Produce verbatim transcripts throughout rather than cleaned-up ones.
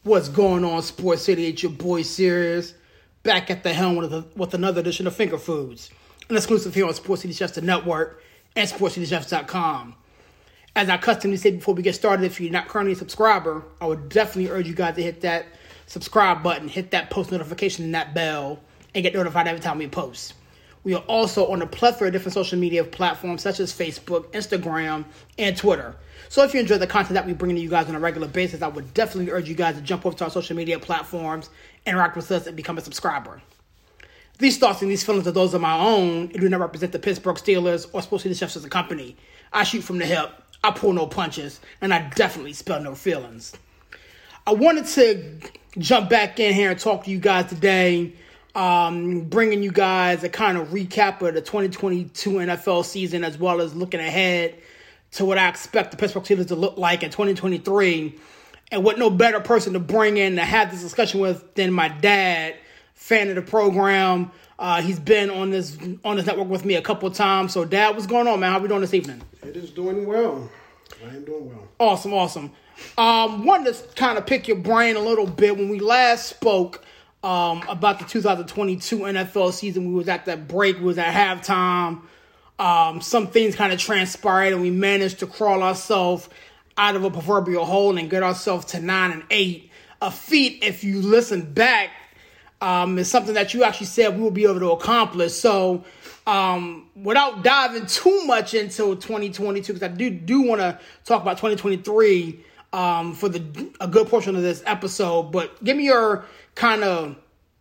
What's going on, Sports City? It's your boy Sirius, back at the helm with, a, with another edition of Finger Foods, an exclusive here on Sports City Chefs, the network, and sports city chefs dot com. As I customly say before we get started, if you're not currently a subscriber, I would definitely urge you guys to hit that subscribe button, hit that post notification and that bell, and get notified every time we post. We are also on a plethora of different social media platforms such as Facebook, Instagram, and Twitter. So if you enjoy the content that we bring to you guys on a regular basis, I would definitely urge you guys to jump over to our social media platforms, interact with us, and become a subscriber. These thoughts and these feelings are those of my own and do not represent the Pittsburgh Steelers or Sports City Chefs as a company. I shoot from the hip, I pull no punches, and I definitely spill no feelings. I wanted to jump back in here and talk to you guys today, um, bringing you guys a kind of recap of the twenty twenty-two N F L season, as well as looking ahead to what I expect the Pittsburgh Steelers to look like in twenty twenty-three. And what no better person to bring in to have this discussion with than my dad, fan of the program. Uh, he's been on this on this network with me a couple of times. So, Dad, what's going on, man? How are we doing this evening? It is doing well. I am doing well. Awesome, awesome. Um, wanted to kind of pick your brain a little bit. When we last spoke um, about the two thousand twenty-two N F L season, we was at that break. We was at halftime. Um, some things kind of transpired, and we managed to crawl ourselves out of a proverbial hole and get ourselves to nine and eight. A feat, if you listen back, um, is something that you actually said we will be able to accomplish. So, um, without diving too much into twenty twenty-two, because I do do want to talk about twenty twenty-three um, for the a good portion of this episode, but give me your kind of,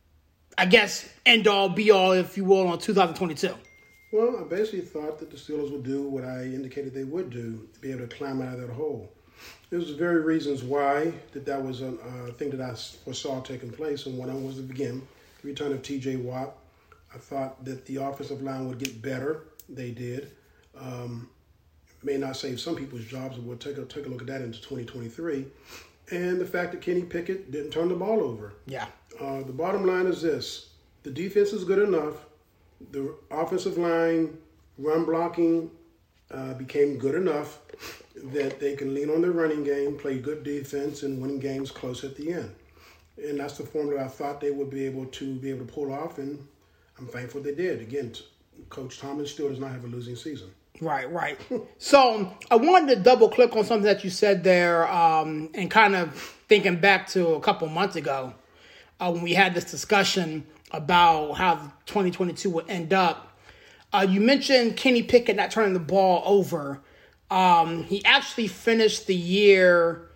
I guess, end all be all, if you will, on two thousand twenty-two. Well, I basically thought that the Steelers would do what I indicated they would do, to be able to climb out of that hole. There's very reasons why that that was a uh, thing that I foresaw taking place, and one of them was to begin the return of T J Watt. I thought that the offensive line would get better. They did. Um, may not save some people's jobs, but we'll take a, take a look at that into twenty twenty-three. And the fact that Kenny Pickett didn't turn the ball over. Yeah. Uh, the bottom line is this. The defense is good enough. The offensive line run blocking uh, became good enough that they can lean on their running game, play good defense, and win games close at the end. And that's the formula I thought they would be able to be able to pull off, and I'm thankful they did. Again, Coach Tomlin still does not have a losing season. Right, right. So I wanted to double click on something that you said there, um, and kind of thinking back to a couple months ago uh, when we had this discussion about how twenty twenty-two would end up. Uh, you mentioned Kenny Pickett not turning the ball over. Um, he actually finished the year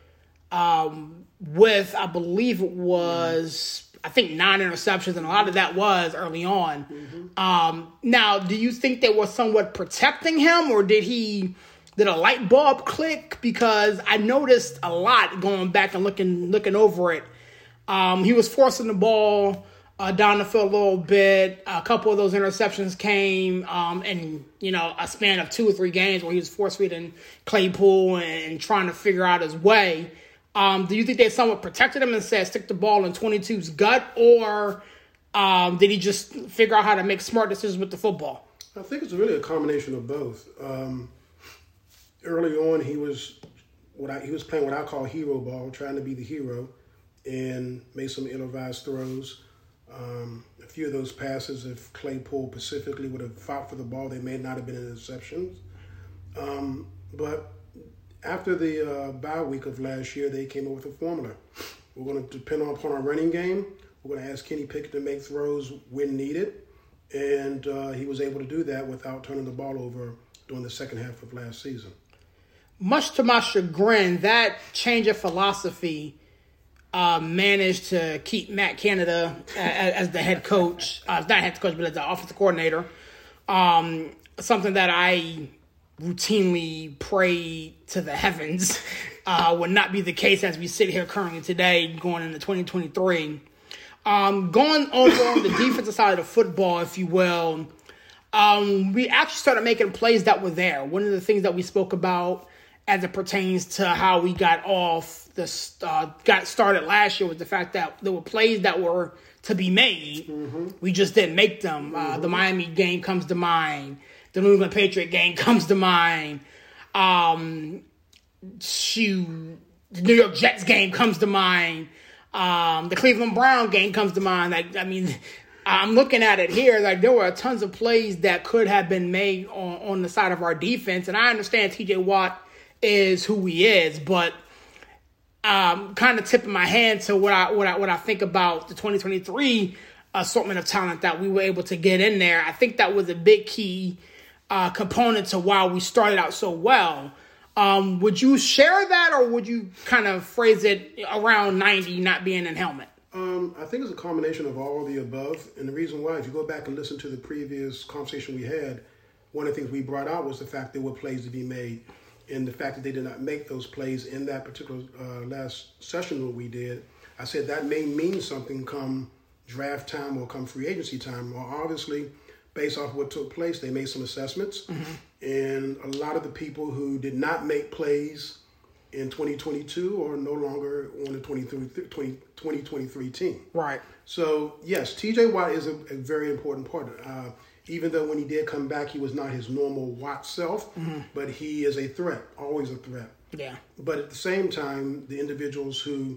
um, with, I believe it was, I think, nine interceptions, and a lot of that was early on. Mm-hmm. Um, now, do you think they were somewhat protecting him, or did he, did a light bulb click? Because I noticed a lot going back and looking looking over it. Um, he was forcing the ball Uh, down the field a little bit. A couple of those interceptions came um, in, you know, a span of two or three games where he was force-feeding Claypool and, and trying to figure out his way. Um, do you think they somewhat protected him and said stick the ball in twenty-two's gut, or um, did he just figure out how to make smart decisions with the football? I think it's really a combination of both. Um, early on, he was what I, he was playing what I call hero ball, trying to be the hero, and made some ill-advised throws. Um, a few of those passes, if Claypool specifically would have fought for the ball, they may not have been interceptions. Um, but after the uh, bye week of last year, they came up with a formula. We're going to depend upon our running game. We're going to ask Kenny Pickett to make throws when needed. And uh, he was able to do that without turning the ball over during the second half of last season. Much to my chagrin, that change of philosophy Uh, managed to keep Matt Canada as, as the head coach. Uh, not head coach, but as the offensive coordinator. Um, something that I routinely pray to the heavens uh, would not be the case as we sit here currently today going into twenty twenty-three. Um, going over on the defensive side of the football, if you will, um, we actually started making plays that were there. One of the things that we spoke about as it pertains to how we got off this, uh, got started last year was the fact that there were plays that were to be made. Mm-hmm. We just didn't make them. Uh, mm-hmm. The Miami game comes to mind. The New England Patriot game comes to mind. Um, shoot, the New York Jets game comes to mind. Um, the Cleveland Brown game comes to mind. Like, I mean, I'm looking at it here. Like, there were tons of plays that could have been made on, on the side of our defense. And I understand T J Watt is who he is, but um, kind of tipping my hand to what I what I what I think about the twenty twenty-three assortment of talent that we were able to get in there. I think that was a big key uh, component to why we started out so well. Um, would you share that, or would you kind of phrase it around ninety not being in helmet? Um, I think it's a combination of all of the above. And the reason why, if you go back and listen to the previous conversation we had, one of the things we brought out was the fact there were plays to be made. And the fact that they did not make those plays in that particular uh, last session that we did, I said that may mean something come draft time or come free agency time. Well, obviously, based off what took place, they made some assessments. Mm-hmm. And a lot of the people who did not make plays in twenty twenty-two are no longer on the twenty twenty-three team. Right. So, yes, T J Watt is a, a very important part. Uh, even though when he did come back, he was not his normal Watt self, mm-hmm. but he is a threat, always a threat. Yeah. But at the same time, the individuals who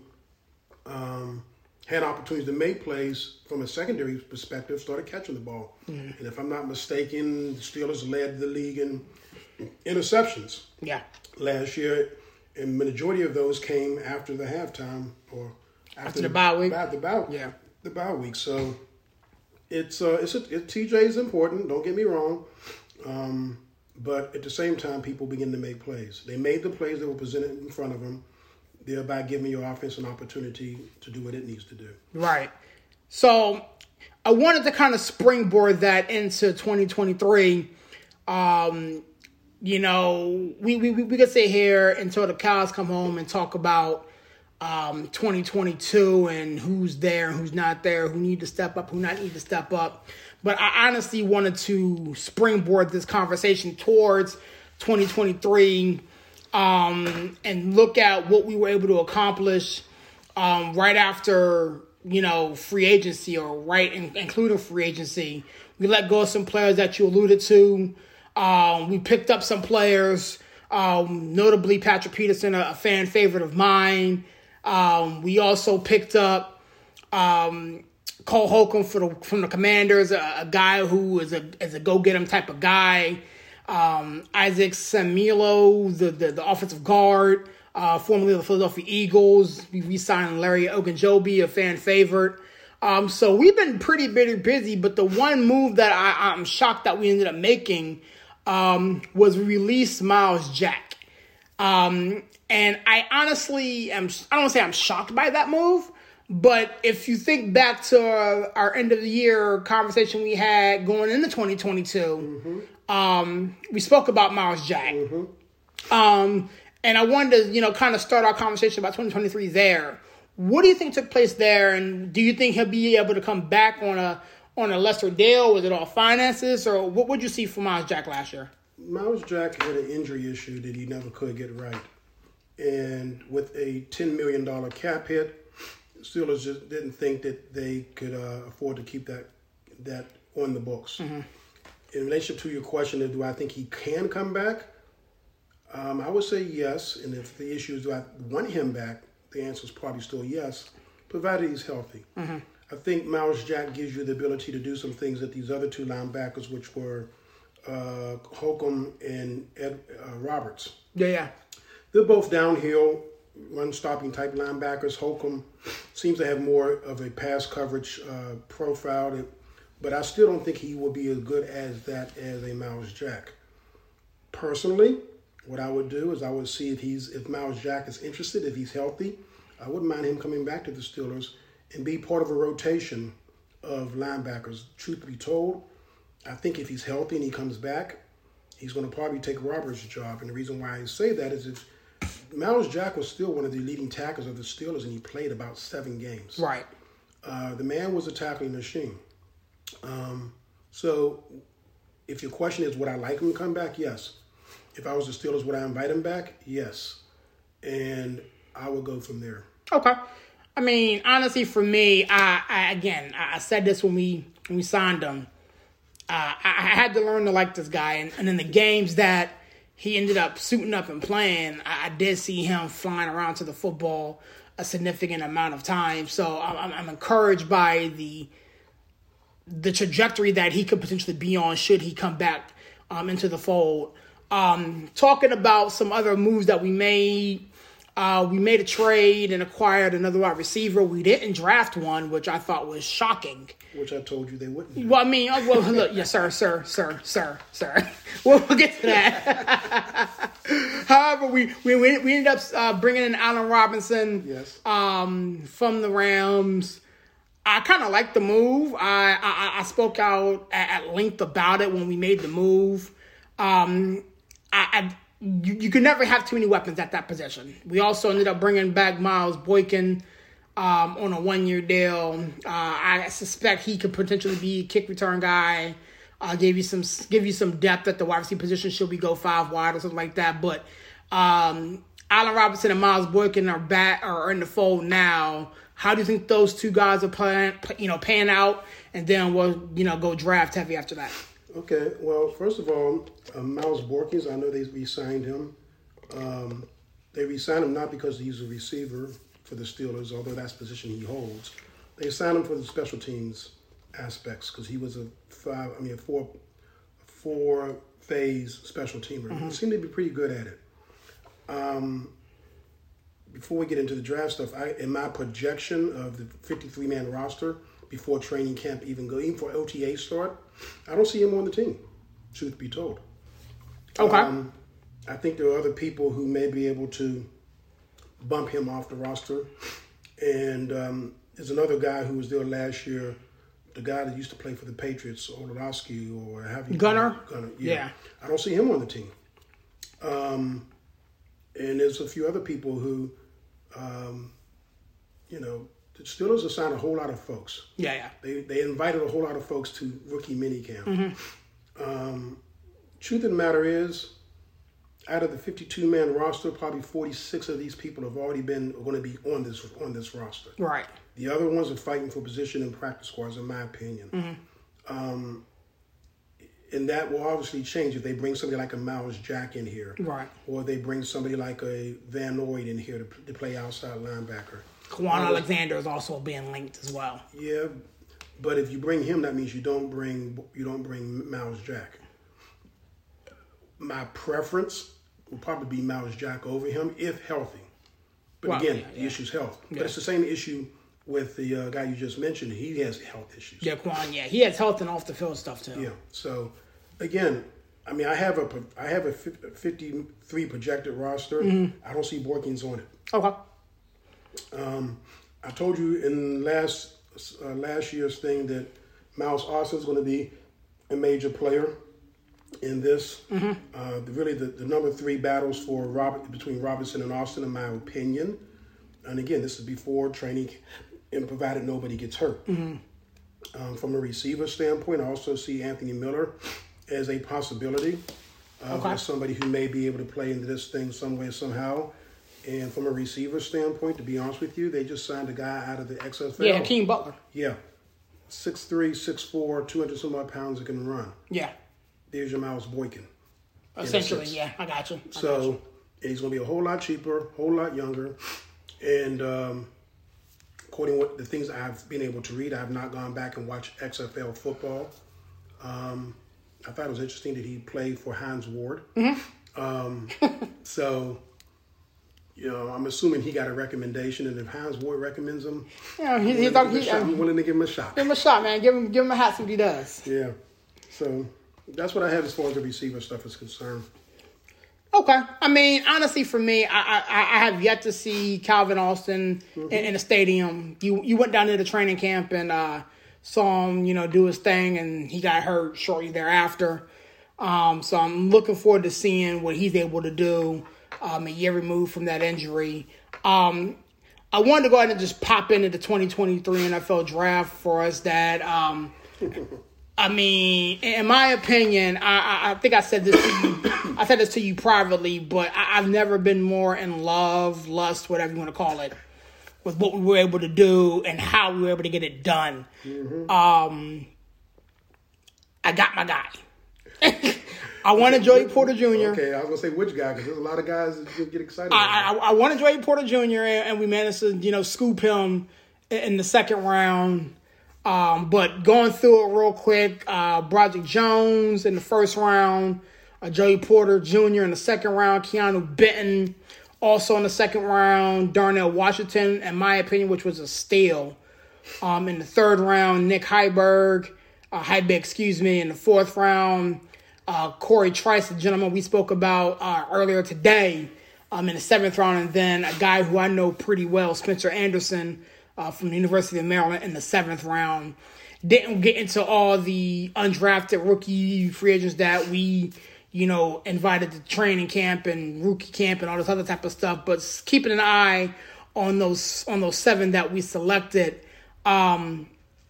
um, had opportunities to make plays from a secondary perspective started catching the ball. Mm-hmm. And if I'm not mistaken, the Steelers led the league in interceptions yeah. last year. And the majority of those came after the halftime or after, after the bye week. Bye, the bye, yeah. the bye week. So it's uh, it's a, it, T J is important. Don't get me wrong, um, but at the same time, people begin to make plays. They made the plays that were presented in front of them, thereby giving your offense an opportunity to do what it needs to do. Right. So I wanted to kind of springboard that into twenty twenty-three. Um, You know, we, we we could sit here until the cows come home and talk about um, twenty twenty-two and who's there and who's not there, who need to step up, who not need to step up. But I honestly wanted to springboard this conversation towards twenty twenty-three um, and look at what we were able to accomplish um, right after, you know, free agency or right in, including free agency. We let go of some players that you alluded to. Um, we picked up some players, um, notably Patrick Peterson, a, a fan favorite of mine. Um, we also picked up um, Cole Holcomb for the, from the Commanders, a, a guy who is a is a go-get-him type of guy. Um, Isaac Semilo, the, the, the offensive guard, uh, formerly of the Philadelphia Eagles. We re-signed Larry Ogunjobi, a fan favorite. Um, so we've been pretty, pretty busy, but the one move that I, I'm shocked that we ended up making um, was release Miles Jack. Um, and I honestly am, I don't want to say I'm shocked by that move, but if you think back to our, our end of the year conversation we had going into twenty twenty-two, mm-hmm. um, we spoke about Miles Jack. Mm-hmm. Um, and I wanted to, you know, kind of start our conversation about twenty twenty-three there. What do you think took place there, and do you think he'll be able to come back on a on a lesser deal? Was it all finances, or what would you see from Miles Jack last year? Miles Jack had an injury issue that he never could get right. And with a ten million dollars cap hit, Steelers just didn't think that they could uh, afford to keep that that on the books. Mm-hmm. In relationship to your question, do I think he can come back? Um, I would say yes. And if the issue is do I want him back, the answer is probably still yes, provided he's healthy. Mm-hmm. I think Miles Jack gives you the ability to do some things that these other two linebackers, which were uh, Holcomb and Ed uh, Roberts. Yeah, yeah. They're both downhill, run-stopping type linebackers. Holcomb seems to have more of a pass coverage uh, profile, that, but I still don't think he will be as good as that as a Miles Jack. Personally, what I would do is I would see if he's if Miles Jack is interested, if he's healthy. I wouldn't mind him coming back to the Steelers and be part of a rotation of linebackers. Truth be told, I think if he's healthy and he comes back, he's going to probably take Roberts' job. And the reason why I say that is if Miles Jack was still one of the leading tackles of the Steelers and he played about seven games. Right. Uh, the man was a tackling machine. Um, so if your question is, would I like him to come back? Yes. If I was the Steelers, would I invite him back? Yes. And I would go from there. Okay. I mean, honestly, for me, I, I again, I said this when we when we signed him. Uh, I, I had to learn to like this guy. And, and in the games that he ended up suiting up and playing, I, I did see him flying around to the football. a significant amount of time. So I'm, I'm encouraged by the the trajectory that he could potentially be on should he come back um, into the fold. Um, talking about some other moves that we made. Uh, we made a trade and acquired another wide receiver. We didn't draft one, which I thought was shocking. Which I told you they wouldn't do. Well, I mean, well, look, yes, sir, sir, sir, sir, sir. We'll, we'll get to that. However, we, we we ended up uh, bringing in Allen Robinson yes. um, from the Rams. I kind of like the move. I, I I spoke out at, at length about it when we made the move. Um, I. I You, you could never have too many weapons at that position. We also ended up bringing back Miles Boykin um, on a one-year deal. Uh, I suspect he could potentially be a kick return guy. Uh, give you some give you some depth at the wide receiver position. Should we go five wide or something like that? But um, Allen Robinson and Miles Boykin are back are in the fold now. How do you think those two guys are playing? You know, pan out, and then we'll you know go draft heavy after that. Okay, well, first of all, um, Miles Borkins, I know they re-signed him. Um, they re-signed him not because he's a receiver for the Steelers, although that's the position he holds. They signed him for the special teams aspects because he was a five, I mean, a four, four phase special teamer. Mm-hmm. He seemed to be pretty good at it. Um, before we get into the draft stuff, I in my projection of the fifty-three man roster before training camp even go, even for O T A start, I don't see him on the team, truth be told. Okay. Um, I think there are other people who may be able to bump him off the roster. And um, there's another guy who was there last year, the guy that used to play for the Patriots, Olodowski, or have you Gunner? Gunner, yeah. yeah. I don't see him on the team. Um, and there's a few other people who, um, you know, the Steelers assigned a whole lot of folks. Yeah, yeah. They they invited a whole lot of folks to rookie minicamp. Mm-hmm. Um, truth of the matter is, out of the fifty-two man roster, probably forty-six of these people have already been going to be on this on this roster. Right. The other ones are fighting for position in practice squads, in my opinion. Mm-hmm. Um, and that will obviously change if they bring somebody like a Miles Jack in here. Right. Or they bring somebody like a Van Noy in here to, to play outside linebacker. Quan um, Alexander is also being linked as well. Yeah, but if you bring him, that means you don't bring you don't bring Miles Jack. My preference will probably be Miles Jack over him if healthy. But well, again, yeah, the yeah. issue is health. Yeah. But it's the same issue with the uh, guy you just mentioned. He has health issues. Yeah, Quan. Yeah, he has health and off the field stuff too. Yeah. So again, I mean, I have a I have a fifty-three projected roster. Mm-hmm. I don't see Borkins on it. Okay. Um, I told you in last uh, last year's thing that Miles Austin is going to be a major player in this. Mm-hmm. Uh, the, really, the, the number three battles for Robert between Robinson and Austin, in my opinion. And again, this is before training, and provided nobody gets hurt. Mm-hmm. Um, from a receiver standpoint, I also see Anthony Miller as a possibility uh, okay. as somebody who may be able to play into this thing some way, somehow. And from a receiver standpoint, to be honest with you, they just signed a guy out of the X F L. Yeah, Hakeem Butler. Yeah. six three, six four, two hundred some odd pounds that can run. Yeah. There's your Miles Boykin. Essentially, yeah. I got you. I so, got you. He's going to be a whole lot cheaper, a whole lot younger. And um, according to what the things I've been able to read, I have not gone back and watched X F L football. Um, I thought it was interesting that he played for Hines Ward. Mm-hmm. Um, so... You know, I'm assuming he got a recommendation, and if Hines Ward recommends him, yeah, he, he's I'm, he, I'm willing to give him a shot. Give him a shot, man. Give him, give him a hat, see what he does. Yeah. So that's what I have as far as the receiver stuff is concerned. Okay. I mean, honestly, for me, I I, I have yet to see Calvin Austin mm-hmm. in, in the stadium. You you went down to the training camp and uh, saw him, you know, do his thing, and he got hurt shortly thereafter. Um, so I'm looking forward to seeing what he's able to do. Um, a year removed from that injury. Um, I wanted to go ahead and just pop into the twenty twenty-three N F L draft for us that, um, I mean, in my opinion, I, I think I said this to you, I said this to you privately, but I, I've never been more in love, lust, whatever you want to call it, with what we were able to do and how we were able to get it done. Mm-hmm. Um, I got my guy. I wanted Joey Porter Junior Okay, I was gonna say which guy because there's a lot of guys that get excited. I, I, I wanted Joey Porter Junior and, and we managed to, you know, scoop him in, in the second round. Um, but going through it real quick, uh, Broderick Jones in the first round, uh, Joey Porter Junior in the second round, Keanu Benton also in the second round, Darnell Washington, in my opinion, which was a steal. Um, in the third round, Nick Heiberg, uh, Heiberg, excuse me, in the fourth round. Uh, Corey Trice, the gentleman we spoke about uh, earlier today, um, in the seventh round. And then a guy who I know pretty well, Spencer Anderson uh, from the University of Maryland in the seventh round. Didn't get into all the undrafted rookie free agents that we, you know, invited to training camp and rookie camp and all this other type of stuff. But keeping an eye on those on those seven that we selected. Um,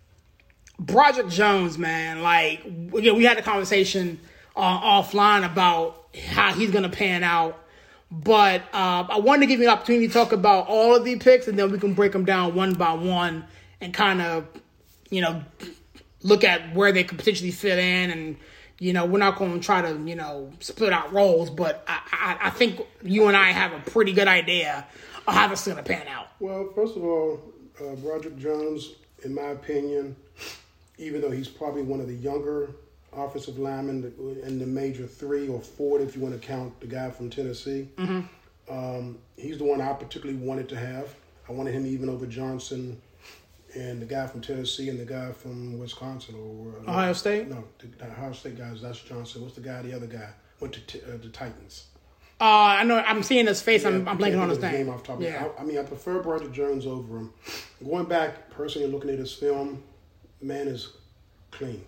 Broderick Jones, man, like, again, we had a conversation Uh, offline about how he's going to pan out. But uh, I wanted to give you an opportunity to talk about all of the picks, and then we can break them down one by one and kind of, you know, look at where they could potentially fit in. And, you know, we're not going to try to, you know, split out roles, but I, I, I think you and I have a pretty good idea of how this is going to pan out. Well, first of all, uh, Broderick Jones, in my opinion, even though he's probably one of the younger offensive lineman in the major three or four, if you want to count the guy from Tennessee. Mm-hmm. Um, he's the one I particularly wanted to have. I wanted him even over Johnson and the guy from Tennessee and the guy from Wisconsin. or uh, Ohio State? No, the, the Ohio State guys, that's Johnson. What's the guy, the other guy? Went to t- uh, the Titans. Uh, I know. I'm seeing his face. Yeah, I'm, I'm blanking on his name. Game off top yeah. I, I mean, I prefer Broderick Jones over him. Going back, personally, looking at his film, man is clean.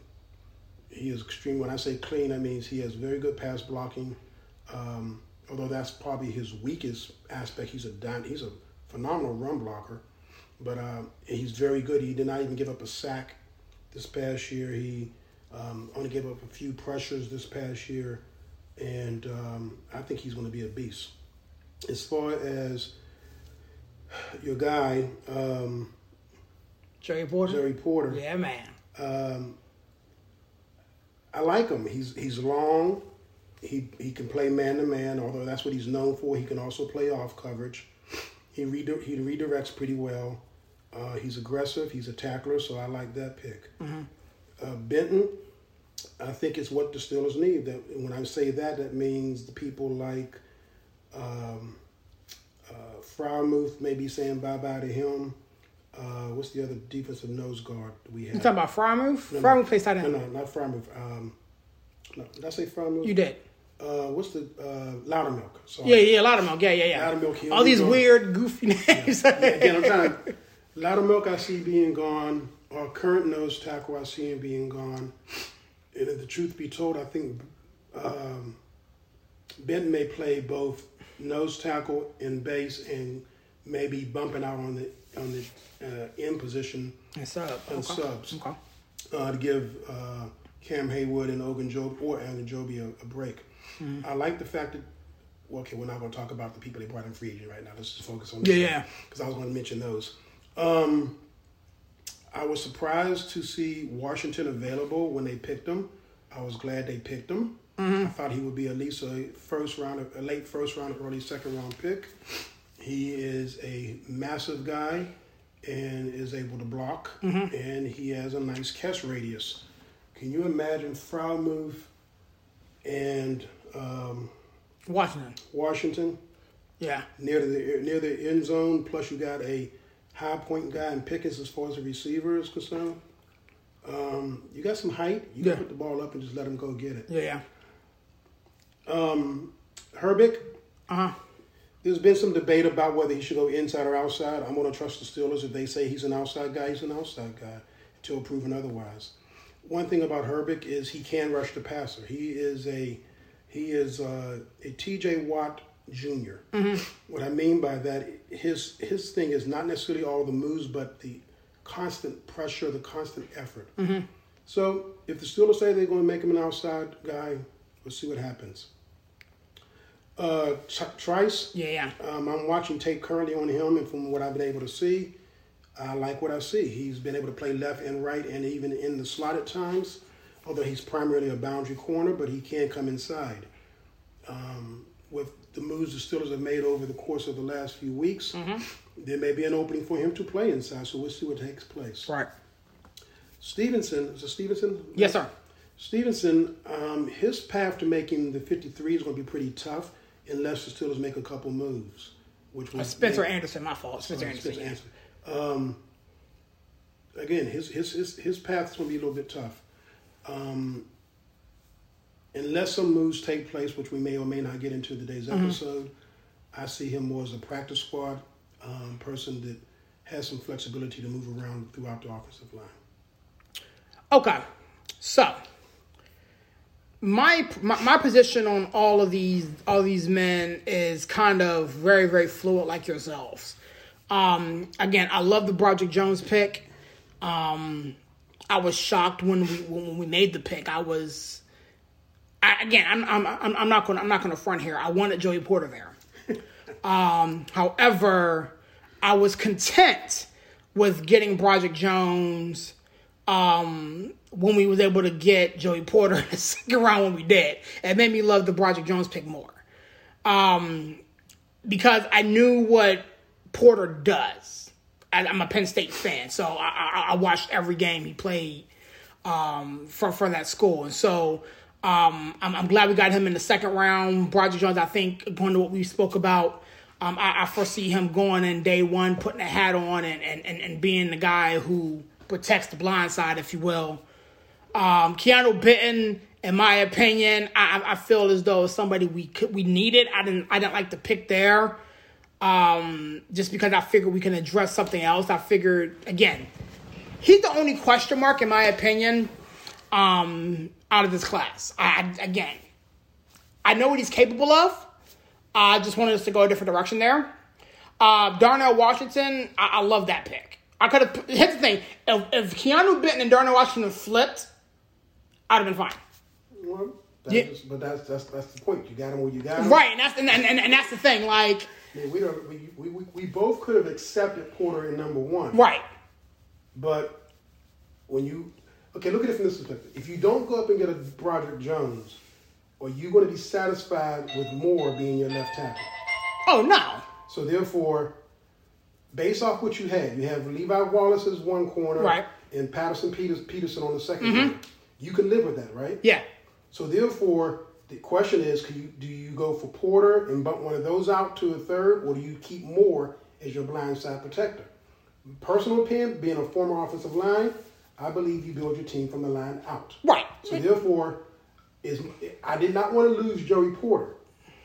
He is extreme. When I say clean, that means he has very good pass blocking. Um, although that's probably his weakest aspect. He's a he's a phenomenal run blocker, but uh, he's very good. He did not even give up a sack this past year. He um, only gave up a few pressures this past year, and um, I think he's going to be a beast. As far as your guy, um, Joey Porter. Joey Porter. Yeah, man. Um, I like him. He's he's long. He he can play man to man, although that's what he's known for. He can also play off coverage. He redi- he redirects pretty well. Uh, he's aggressive. He's a tackler, so I like that pick. Mm-hmm. Uh, Benton, I think it's what the Steelers need. That when I say that, that means the people like um, uh, Freiermuth may be saying bye bye to him. Uh, what's the other defensive nose guard we have? You talking about Freiermuth? No, Freiermuth no, plays tight end. No, no, not Freiermuth. Um, no, did I say Freiermuth? You did. Uh, what's the uh, Loudermilk? Sorry. Yeah, yeah, Loudermilk. Yeah, yeah, yeah. Loudermilk. All these gone. weird, goofy names. Yeah. Yeah, again, I'm trying. Loudermilk, I see being gone. Our current nose tackle, I see him being gone. And if the truth be told, I think um, Benton may play both nose tackle and base, and maybe bumping out on the on the uh, end position and sub. and Okay. subs Okay. uh, to give uh, Cam Haywood and Ogunjobi or Ogunjobi a, a break. Mm-hmm. I like the fact that. Well, okay, we're not going to talk about the people they brought in free agent right now. Let's just focus on this. Yeah, yeah. Because I was going to mention those. Um, I was surprised to see Washington available when they picked him. I was glad they picked him. Mm-hmm. I thought he would be at least a first round, a late first round, early second round pick. He is a massive guy and is able to block, mm-hmm. and he has a nice catch radius. Can you imagine Freiermuth and um, Washington? Washington, yeah, near the near the end zone. Plus, you got a high point guy in Pickens as far as the receiver is concerned. Um, you got some height. You yeah. can put the ball up and just let him go get it. Yeah, yeah. Um, Herbig. Uh huh. There's been some debate about whether he should go inside or outside. I'm going to trust the Steelers. If they say he's an outside guy, he's an outside guy until proven otherwise. One thing about Herbig is he can rush the passer. He is a he is a, a T J Watt Junior Mm-hmm. What I mean by that, his his thing is not necessarily all the moves, but the constant pressure, the constant effort. Mm-hmm. So if the Steelers say they're going to make him an outside guy, we'll see what happens. Uh, Trice. Yeah, yeah. Um, I'm watching tape currently on him, and from what I've been able to see, I like what I see. He's been able to play left and right, and even in the slot at times. although he's primarily a boundary corner, but he can come inside. Um, with the moves the Steelers have made over the course of the last few weeks, mm-hmm. there may be an opening for him to play inside, so we'll see what takes place. Right. Stevenson, is it Stevenson? Yes, sir. Stevenson, um, his path to making the fifty-three is going to be pretty tough unless the Steelers make a couple moves. Which was uh, Spencer make, Anderson, my fault. Spencer uh, Anderson. Spencer Yeah. Anderson. Um, again, his his his his path is going to be a little bit tough. Um, unless some moves take place, which we may or may not get into today's mm-hmm. episode, I see him more as a practice squad um, person that has some flexibility to move around throughout the offensive line. Okay, so my, my my position on all of these all these men is kind of very very fluid, like yourselves. Um, again, I love the Broderick Jones pick. Um, I was shocked when we when we made the pick. I was, I, again, I'm I'm I'm, I'm not going I'm not going to front here. I wanted Joey Porter there. um, however, I was content with getting Broderick Jones. Um, when we was able to get Joey Porter in the second round when we did. It made me love the Broderick Jones pick more. Um, because I knew what Porter does. I, I'm a Penn State fan, so I, I, I watched every game he played um, for, for that school. And so um, I'm, I'm glad we got him in the second round. Broderick Jones, I think, going to what we spoke about, um, I, I foresee him going in day one, putting a hat on and, and, and, and being the guy who protects the blind side, if you will. Um, Keanu Benton, in my opinion, I, I feel as though somebody we could, we needed. I didn't I didn't like the pick there, um, just because I figured we can address something else. I figured, again, he's the only question mark, in my opinion, um, out of this class. I, again, I know what he's capable of. I just wanted us to go a different direction there. Uh, Darnell Washington, I, I love that pick. I could have. Here's the thing: if, if Keanu Benton and Darnell Washington flipped, I'd have been fine. Well, that's yeah. just, but that's that's that's the point. You got him where you got him, right? And that's and, and, and that's the thing. Like, yeah, we don't. We, we we we both could have accepted Porter in number one, right? But when you okay, look at it from this perspective. If you don't go up and get a Broderick Jones, are you going to be satisfied with Moore being your left tackle? Oh no. So therefore, based off what you had, you have Levi Wallace as one corner, right, and Patterson Peters, Peterson on the second mm-hmm. corner. You can live with that, right? Yeah. So therefore, the question is, can you do you go for Porter and bump one of those out to a third, or do you keep Moore as your blind side protector? Personal opinion, being a former offensive line, I believe you build your team from the line out. Right. So therefore, is I did not want to lose Joey Porter,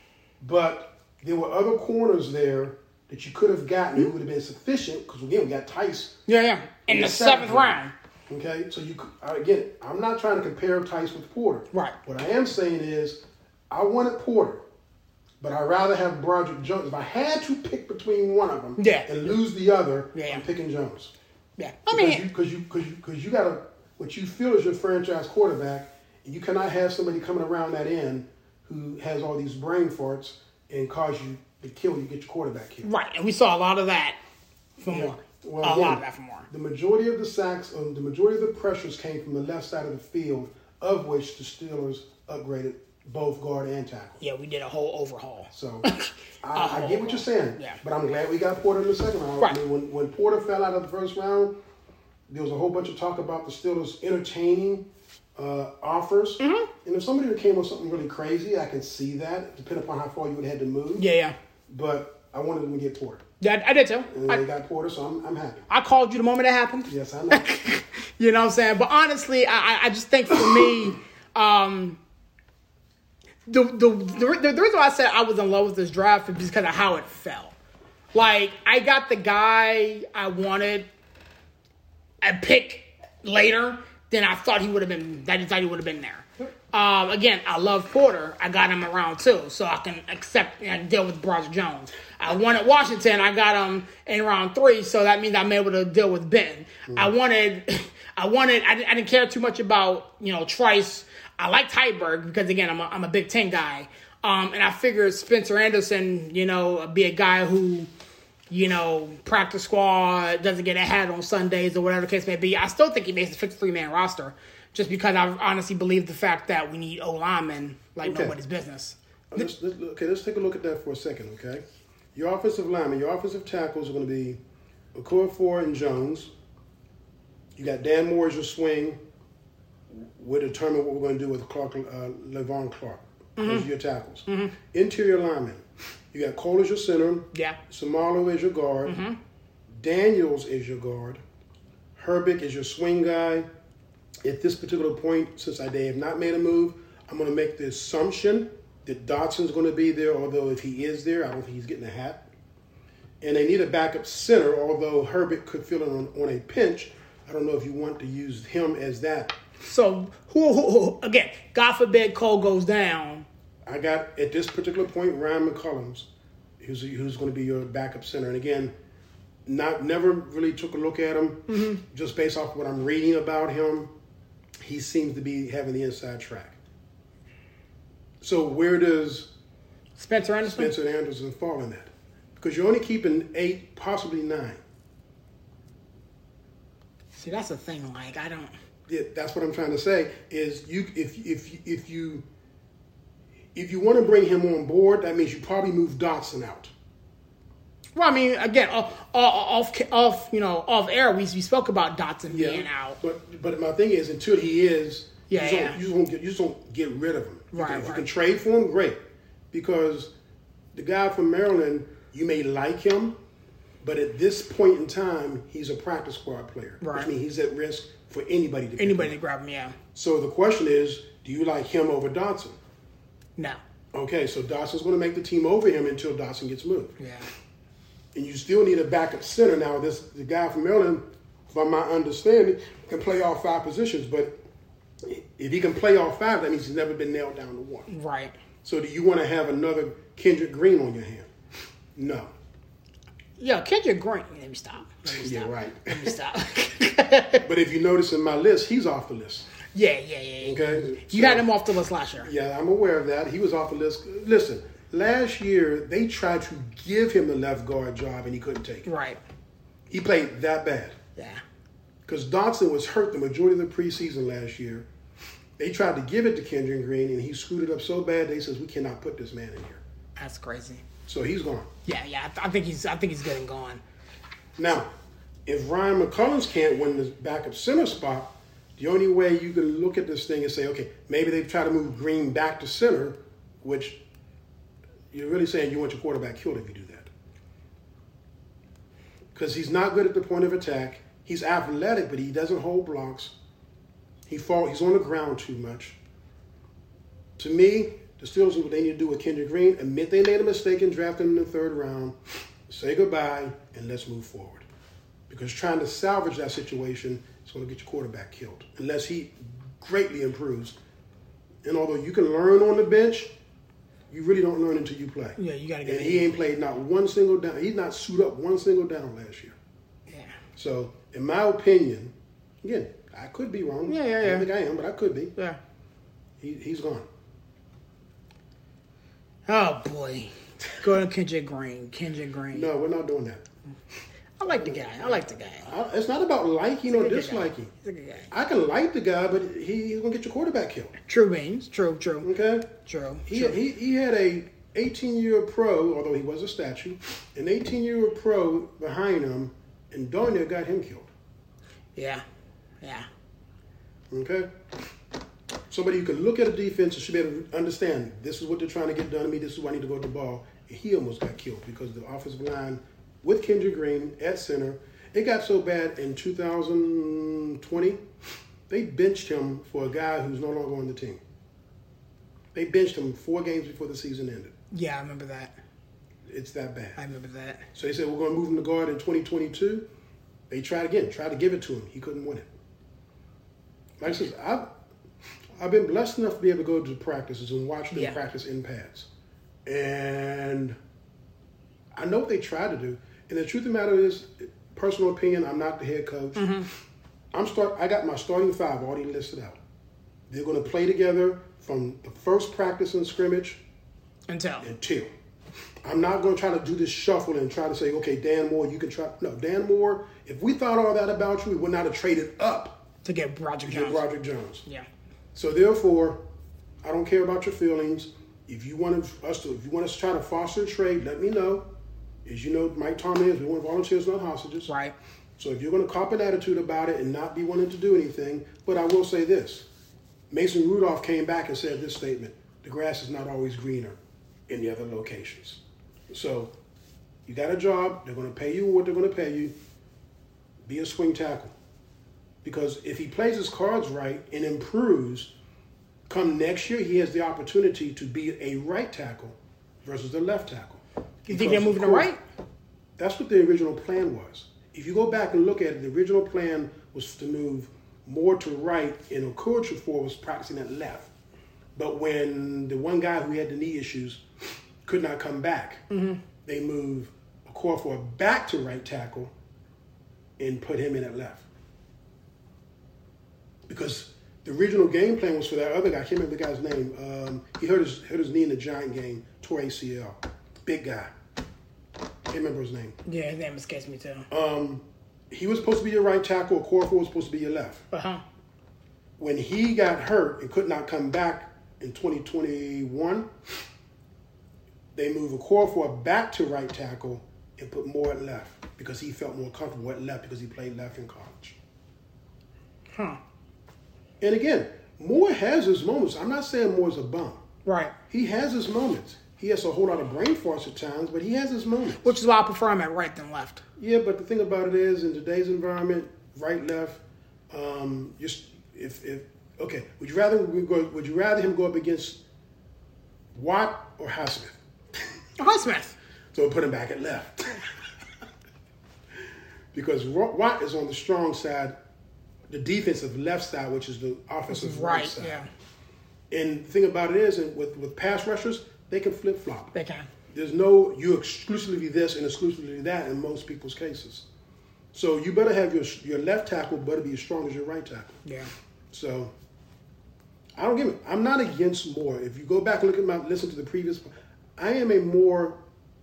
but there were other corners there that you could have gotten. It would have been sufficient because again, we got Tice. Yeah, yeah. In, in the, the seventh, seventh round. round. Okay, so you again, I'm not trying to compare Tice with Porter. Right. What I am saying is, I wanted Porter, but I'd rather have Broderick Jones. If I had to pick between one of them, yeah. and lose the other, yeah, yeah. I'm picking Jones. Yeah, I mean, because you because you because you, you got to what you feel is your franchise quarterback, and you cannot have somebody coming around that end who has all these brain farts and cause you to kill you, get your quarterback killed. Right, and we saw a lot of that from yeah. Moore. Well, a again, lot of that from Moore. The majority of the sacks, um, the majority of the pressures came from the left side of the field, of which the Steelers upgraded both guard and tackle. Yeah, we did a whole overhaul. So I, I get what you're saying, yeah. but I'm glad we got Porter in the second round. Right. I mean, when, when Porter fell out of the first round, there was a whole bunch of talk about the Steelers entertaining uh, offers. Mm-hmm. And if somebody came with something really crazy, I can see that, depending upon how far you would have had to move. Yeah, yeah. But I wanted them to get Porter. Yeah, I did too. And I, they got Porter, so I'm, I'm happy. I called you the moment it happened. Yes, I know. You know what I'm saying? But honestly, I, I just think for me, um, the, the, the, the reason why I said I was in love with this draft is because of how it fell. Like, I got the guy I wanted a pick later than I thought he would have been, that I thought he would have been there. Um, again, I love Porter. I got him around two, so I can accept and deal with Broderick Jones. I wanted Washington. I got him in round three, so that means I'm able to deal with Benton. Mm-hmm. I wanted, I wanted, I, I didn't care too much about, you know, Trice. I liked Heiberg because, again, I'm a, I'm a Big Ten guy. Um, and I figured Spencer Anderson, you know, be a guy who, you know, practice squad, doesn't get a hat on Sundays or whatever the case may be. I still think he makes a fifty-three man roster just because I honestly believe the fact that we need O linemen like Okay. nobody's business. Let's, let's, okay, let's take a look at that for a second, okay? Your offensive linemen, your offensive tackles are going to be Okorafor and Jones. You got Dan Moore as your swing. We'll determine what we're going to do with Clark, uh, Levon Clark. Mm-hmm. Those are your tackles. Mm-hmm. Interior linemen. You got Cole as your center. Yeah. Samalo as your guard. Mm-hmm. Daniels is your guard. Herbick is your swing guy. At this particular point, since I they have not made a move, I'm going to make the assumption that Dotson's going to be there, although if he is there, I don't think he's getting a hat. And they need a backup center, although Herbick could fill in on, on a pinch. I don't know if you want to use him as that. So, who, who, who again, God forbid Cole goes down. I got, at this particular point, Ryan McCullums, who's, who's going to be your backup center. And again, not never really took a look at him. Mm-hmm. Just based off what I'm reading about him, he seems to be having the inside track. So where does Spencer Anderson? Spencer Anderson fall in that? Because you're only keeping eight, possibly nine. See, that's the thing. Like, I don't. Yeah, that's what I'm trying to say. Is you if if if you if you want to bring him on board, that means you probably move Dotson out. Well, I mean, again, off, off, off, you know, off air, we, we spoke about Dotson Yeah, being out. But but my thing is, until he is, Yeah, you, just yeah. don't, you just won't get you just don't get rid of him. You Right, can, If you right. can trade for him, great. Because the guy from Maryland, you may like him, but at this point in time, he's a practice squad player, Right. which means he's at risk for anybody to pick Anybody him. to grab him, yeah. So the question is, do you like him over Dotson? No. Okay, so Dotson's going to make the team over him until Dotson gets moved. Yeah. And you still need a backup center. Now, this the guy from Maryland, from my understanding, can play all five positions. But if he can play all five, that means he's never been nailed down to one. Right. So do you want to have another Kendrick Green on your hand? No. Yeah, Kendrick Green. Let me stop. Let me stop. Yeah, right. Let me stop. But if you notice in my list, he's off the list. yeah, yeah, yeah. yeah. Okay? You So- had him off the list last year. Yeah, I'm aware of that. He was off the list. Listen, last year, they tried to give him the left guard job, and he couldn't take it. Right. He played that bad. Yeah. Because Dotson was hurt the majority of the preseason last year. They tried to give it to Kendrick Green, and he screwed it up so bad, they says, we cannot put this man in here. That's crazy. So he's gone. Yeah, yeah. I, th- I think he's. I think he's getting gone. Now, if Ryan McCullums can't win the backup center spot, the only way you can look at this thing and say, okay, maybe they've tried to move Green back to center, which you're really saying you want your quarterback killed if you do that. Because he's not good at the point of attack. He's athletic, but he doesn't hold blocks. He fall, he's on the ground too much. To me, the Steelers do what they need to do with Kendrick Green. Admit they made a mistake in drafting him in the third round. Say goodbye, and let's move forward. Because trying to salvage that situation is going to get your quarterback killed. Unless he greatly improves. And although you can learn on the bench, you really don't learn until you play. Yeah, you got to get. And he ain't played not one single down. He's not suited up one single down last year. Yeah. So, in my opinion, again, I could be wrong. Yeah, yeah, I yeah. don't think I am, but I could be. Yeah. He, he's gone. Oh boy. Go to Kendrick Green. Kendrick Green. No, we're not doing that. I like the guy. I like the guy. I, it's not about liking or He's a good guy. disliking. He's a good guy. I can like the guy, but he, he's going to get your quarterback killed. True beans. True. True. Okay? True. He, true. he, he had a eighteen-year pro, although he was a statue, an eighteen-year pro behind him, and darn near got him killed. Yeah. Yeah. Okay? Somebody who can look at a defense and should be able to understand, this is what they're trying to get done to me, this is where I need to go with the ball. And he almost got killed because the offensive line with Kendrick Green at center, it got so bad in two thousand twenty, they benched him for a guy who's no longer on the team. They benched him four games before the season ended. Yeah, I remember that. It's that bad. I remember that. So they said, we're going to move him to guard in twenty twenty-two. They tried again, tried to give it to him. He couldn't win it. Like I said, I've, I've been blessed enough to be able to go to practices and watch them Yeah. practice in pads. And I know what they try to do. And the truth of the matter is, personal opinion, I'm not the head coach. Mm-hmm. I'm start. I got my starting five already listed out. They're going to play together from the first practice and scrimmage Until. until. I'm not going to try to do this shuffle and try to say, okay, Dan Moore, you can try. No, Dan Moore, if we thought all that about you, we would not have traded up To get Broderick to Jones. get Broderick Jones. Yeah. So therefore, I don't care about your feelings. If you want us to, if you want us to try to foster a trade, let me know. As you know, Mike Tomlin is, we want volunteers, not hostages. Right. So if you're going to cop an attitude about it and not be willing to do anything, but I will say this. Mason Rudolph came back and said this statement: the grass is not always greener in the other locations. So you got a job, they're going to pay you what they're going to pay you. Be a swing tackle. Because if he plays his cards right and improves, come next year, he has the opportunity to be a right tackle versus the left tackle. You think they're moving to right? That's what the original plan was. If you go back and look at it, the original plan was to move more to right, and Okorafor was practicing at left. But when the one guy who had the knee issues could not come back, mm-hmm. they moved Okorafor back to right tackle and put him in at left. Because the original game plan was for that other guy. I can't remember the guy's name. Um, he hurt his hurt his knee in the Giant game, tore A C L. Big guy. Can't remember his name. Yeah, his name escapes me too. Um, he was supposed to be your right tackle. Okorafor was supposed to be your left. Uh-huh. When he got hurt and could not come back in twenty twenty-one, they moved Okorafor back to right tackle and put Moore at left because he felt more comfortable at left because he played left in college. Huh. And again, Moore has his moments. I'm not saying Moore's a bum. Right. He has his moments. He has a whole lot of brain force at times, but he has his moments. Which is why I prefer him at right than left. Yeah, but the thing about it is, in today's environment, right, left, um, just if if okay, would you rather we go? Would you rather him go up against Watt or Highsmith? Highsmith. So we'll put him back at left because Watt is on the strong side, the defensive left side, which is the offensive right, right side. Yeah. And the thing about it is, and with with pass rushers, they can flip flop. They can. There's no you exclusively this and exclusively that in most people's cases. So you better have your your left tackle better be as strong as your right tackle. Yeah. So I don't give it. I'm not against Moore. If you go back and look at my listen to the previous, I am a Moore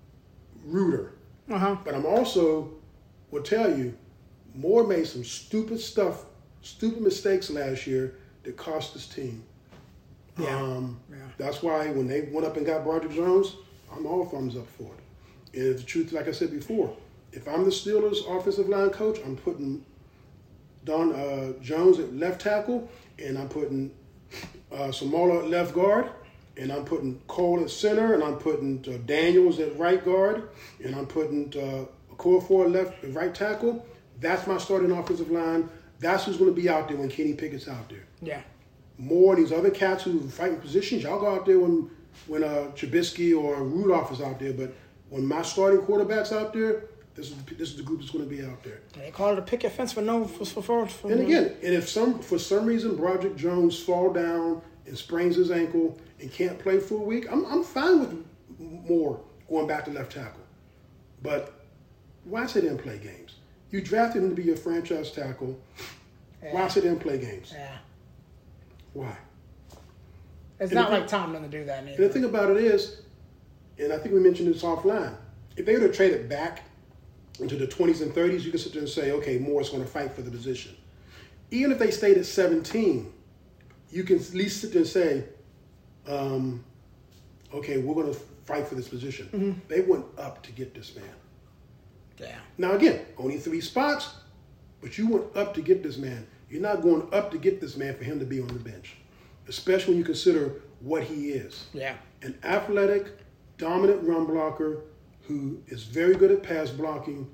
rooter. Uh-huh. But I'm also will tell you, Moore made some stupid stuff, stupid mistakes last year that cost his team. Yeah. Um, yeah. That's why when they went up and got Broderick Jones, I'm all thumbs up for it. And the truth, like I said before, if I'm the Steelers offensive line coach, I'm putting Don uh, Jones at left tackle, and I'm putting uh, Samola at left guard, and I'm putting Cole at center, and I'm putting uh, Daniels at right guard, and I'm putting uh, Okorafor at left at right tackle. That's my starting offensive line. That's who's going to be out there when Kenny Pickett's out there. Yeah. More of these other cats who are fighting positions, y'all go out there when when uh, Trubisky or Rudolph is out there. But when my starting quarterback's out there, this is this is the group that's going to be out there. They call it a picket fence for no for for. for, for and again, and if some for some reason Broderick Jones fall down and sprains his ankle and can't play for a week, I'm I'm fine with Moore going back to left tackle. But why sit there and play games? You drafted him to be your franchise tackle. Yeah. Why sit there and play games? Yeah. Why? It's and not like Tomlin to do that either. And the thing about it is, and I think we mentioned this offline, if they would have traded back into the twenties and thirties, you can sit there and say, okay, Moore's going to fight for the position. Even if they stayed at seventeen, you can at least sit there and say, um, okay, we're going to fight for this position. Mm-hmm. They went up to get this man. Yeah. Now, again, only three spots, but you went up to get this man. You're not going up to get this man for him to be on the bench, especially when you consider what he is. Yeah. An athletic, dominant run blocker who is very good at pass blocking,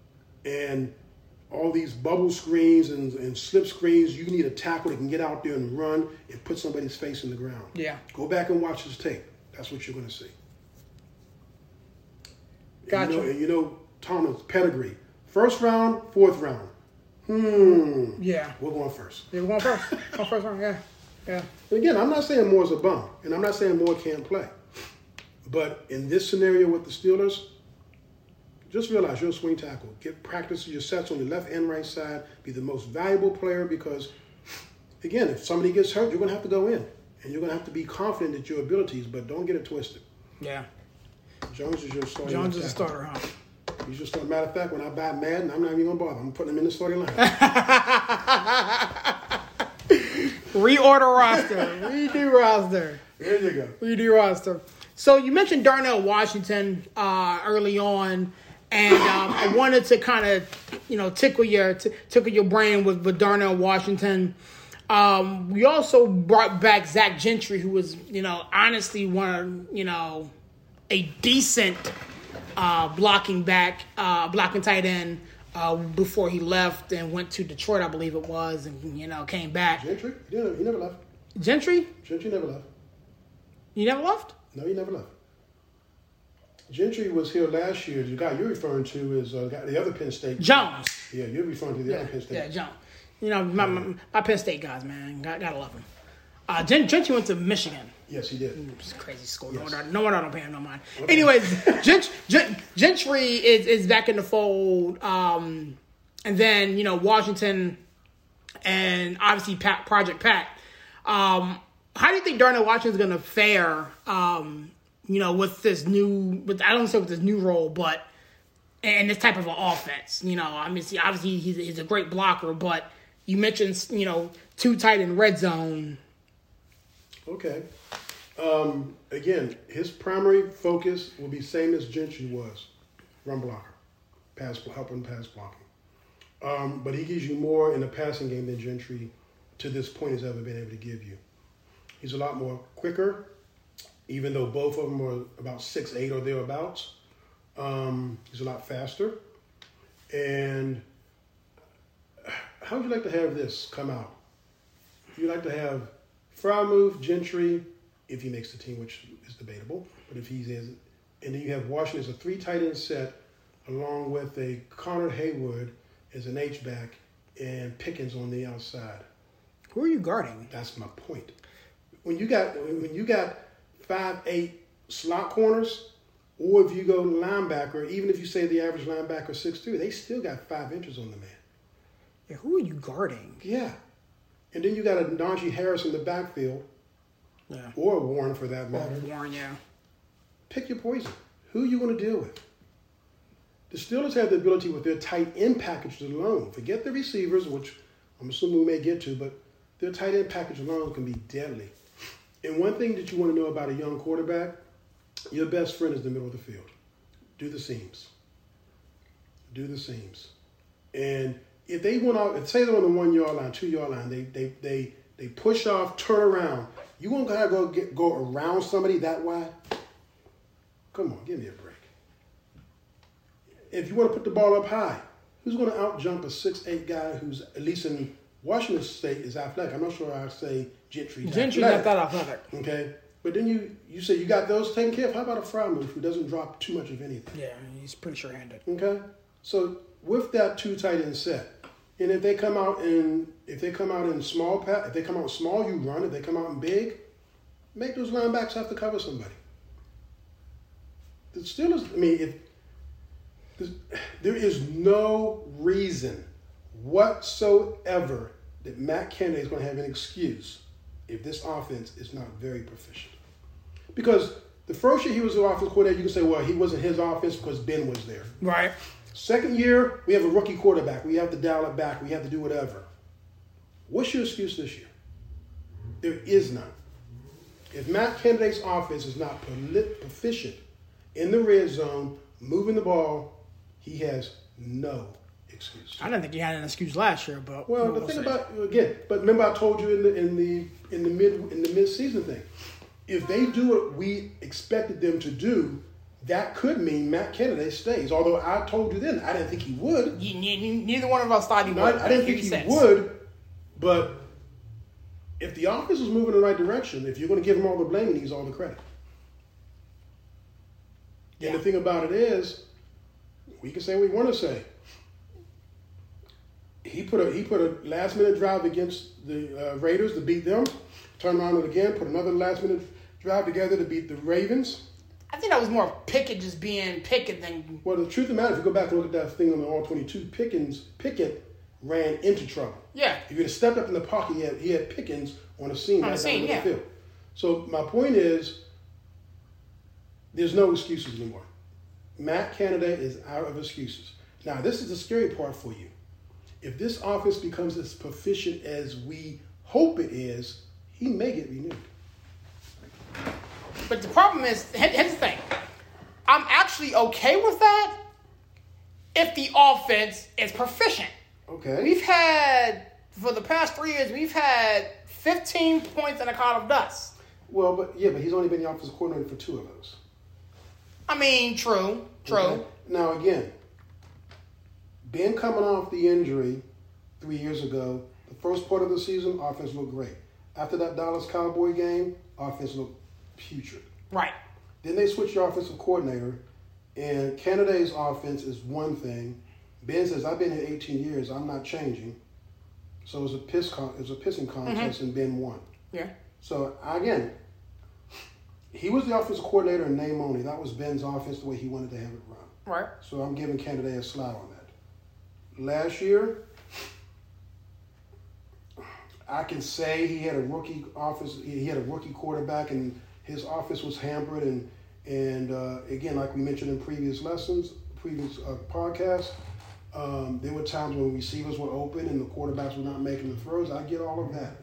and all these bubble screens and, and slip screens, you need a tackle that can get out there and run and put somebody's face in the ground. Yeah. Go back and watch his tape. That's what you're going to see. Gotcha. And you know, and you know Tomlin's pedigree. First round, fourth round. Hmm. Yeah. We're going first. Yeah, we're going first. Going first round, yeah. Yeah. And again, I'm not saying Moore's a bum, and I'm not saying Moore can't play. But in this scenario with the Steelers, just realize you're a swing tackle. Get practice your sets on the left and right side. Be the most valuable player because, again, if somebody gets hurt, you're going to have to go in. And you're going to have to be confident at your abilities, but don't get it twisted. Yeah. Jones is your starter. Jones is a starter, huh? He's just a matter of fact, when I buy Madden, I'm not even going to bother. I'm putting him in the starting line. Reorder roster. Redo roster. There you go. Redo roster. So you mentioned Darnell Washington uh, early on, and um, I wanted to kind of, you know, tickle your t- tickle your brain with, with Darnell Washington. Um, we also brought back Zach Gentry, who was, you know, honestly one of, you know, a decent uh, blocking back, uh, blocking tight end uh, before he left and went to Detroit, I believe it was, and, you know, came back. Gentry? He never, he never left. Gentry? Gentry never left. You never left? No, he never left. Gentry was here last year. The guy you're referring to is uh, the other Penn State. Jones. Yeah, you're referring to the Yeah, other Penn State. yeah, Jones. You know, my, my, my Penn State guys, man. Got, gotta love them. Uh, Gen- Gentry went to Michigan. Yes, he did. It's a crazy school. Yes. No, wonder, no wonder I don't pay him no mind. Okay. Anyways, Gent- Gent- Gentry is, is back in the fold. Um, and then, you know, Washington and obviously Pat, Project Pat. Um, how do you think Darnell Washington's going to fare, um, you know, with this new, with I don't say with this new role, but and this type of an offense? You know, I mean, see, obviously he's, he's a great blocker, but you mentioned, you know, too tight in red zone. Okay. Um, again, his primary focus will be same as Gentry was, run blocker, pass helping pass blocking. Um, but he gives you more in the passing game than Gentry to this point has ever been able to give you. He's a lot more quicker, even though both of them are about six eight or thereabouts. Um, he's a lot faster. And how would you like to have this come out? You'd like to have Freiermuth, Gentry, if he makes the team, which is debatable, but if he's in, and then you have Washington as a three tight end set, along with a Connor Haywood as an H-back and Pickens on the outside. Who are you guarding? That's my point. When you got when you got five eight slot corners, or if you go linebacker, even if you say the average linebacker six two, they still got five inches on the man. Yeah, who are you guarding? Yeah. And then you got a Najee Harris in the backfield, Yeah. or a Warren for that matter. Warren, yeah. Pick your poison. Who are you going to deal with? The Steelers have the ability with their tight end package alone. Forget the receivers, which I'm assuming we may get to, but their tight end package alone can be deadly. And one thing that you want to know about a young quarterback, your best friend is the middle of the field. Do the seams. Do the seams. And if they went out, if say they're on the one yard line, two yard line, they they they they push off, turn around. You want to go get go around somebody that wide? Come on, give me a break. If you want to put the ball up high, who's going to out jump a six eight guy who's at least in Washington State is athletic? I'm not sure I'd say Gentry's Gentry's athletic. not that athletic. Okay, but then you you say you got those taken care of. How about a Freiermuth who doesn't drop too much of anything? Yeah, he's pretty sure-handed. Okay, so with that two tight end set, and if they come out in if they come out in small pat, if they come out small, you run. If they come out in big, make those linebacks have to cover somebody. The Steelers, I mean, if there is no reason whatsoever that Matt Canada is going to have an excuse if this offense is not very proficient. Because the first year he was the offense coordinator, you can say, well, he wasn't his offense because Ben was there. Right. Second year, we have a rookie quarterback. We have to dial it back. We have to do whatever. What's your excuse this year? There is none. If Matt Canada's offense is not proficient in the red zone, moving the ball, he has no excuse. I didn't think he had an excuse last year, but Well, the we'll thing see. about again, but remember I told you in the in the in the mid in the mid season thing, if they do what we expected them to do, that could mean Matt Canada stays. Although I told you then I didn't think he would. You- you- neither one of us thought he No, would. I, I didn't think Makes he sense. would, but if the offense is moving in the right direction, if you're going to give him all the blame, he needs all the credit. Yeah. And the thing about it is, we can say what we want to say. He put a he put a last minute drive against the uh, Raiders to beat them. Turned around and again put another last minute drive together to beat the Ravens. I think that was more Pickett just being Pickett than Well, the truth of the matter, if you go back and look at that thing on the all twenty-two, Pickens Pickett ran into trouble. yeah. If you'd have stepped up in the pocket, he had, he had Pickens on the scene. On right the down scene, the yeah. field. So my point is, there's no excuses anymore. Matt Canada is out of excuses. Now, this is the scary part for you. If this offense becomes as proficient as we hope it is, he may get renewed. But the problem is, here's the thing. I'm actually okay with that if the offense is proficient. Okay. We've had, for the past three years, we've had fifteen points in a cloud of dust. Well, but yeah, but he's only been the offensive coordinator for two of those. I mean, true, true. Okay. Now, again, Ben coming off the injury three years ago, the first part of the season, offense looked great. After that Dallas Cowboy game, offense looked putrid. Right. Then they switched the offensive coordinator, and Canady's offense is one thing. Ben says, I've been here eighteen years, I'm not changing. So it was a piss con- it was a pissing contest, mm-hmm. and Ben won. Yeah. So, again, he was the offensive coordinator in name only. That was Ben's offense the way he wanted to have it run. Right. So I'm giving Canada a slide on that. Last year, I can say he had a rookie office. He had a rookie quarterback, and his offense was hampered. And and uh, again, like we mentioned in previous lessons, previous uh, podcasts, um, there were times when receivers were open and the quarterbacks were not making the throws. I get all of that,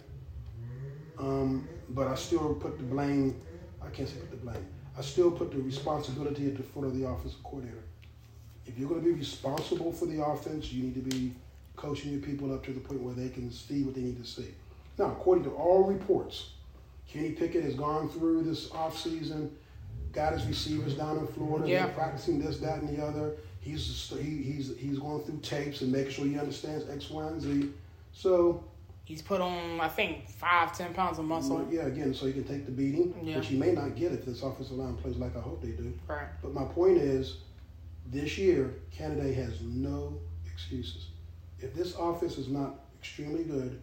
um, but I still put the blame. I can't say put the blame. I still put the responsibility at the foot of the offensive coordinator. If you're going to be responsible for the offense, you need to be coaching your people up to the point where they can see what they need to see. Now, according to all reports, Kenny Pickett has gone through this offseason, got his receivers down in Florida, yeah. they're practicing this, that, and the other. He's he, he's he's going through tapes and making sure he understands X, Y, and Z. So he's put on, I think, five, ten pounds of muscle. Yeah, again, so he can take the beating, yeah. which he may not get if this offensive line plays like I hope they do. Right. But my point is, this year, Canada has no excuses. If this offense is not extremely good,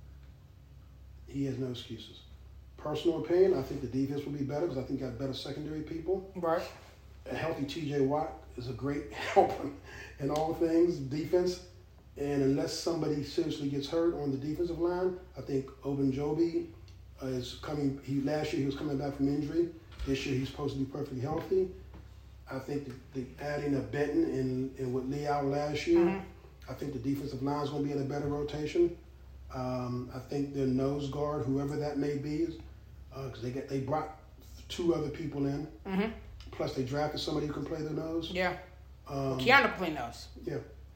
he has no excuses. Personal opinion, I think the defense will be better because I think got better secondary people. Right. A healthy T J Watt is a great help in all things defense. And unless somebody seriously gets hurt on the defensive line, I think Ogunjobi uh, is coming. He last year he was coming back from injury. This year he's supposed to be perfectly healthy. I think the, the adding of Benton and, and with Lee out last year, mm-hmm. I think the defensive line is going to be in a better rotation. Um, I think their nose guard, whoever that may be, because uh, they get they brought two other people in. Mm-hmm. Plus they drafted somebody who can play the nose. Yeah. Um, Keanu can play nose. Yeah.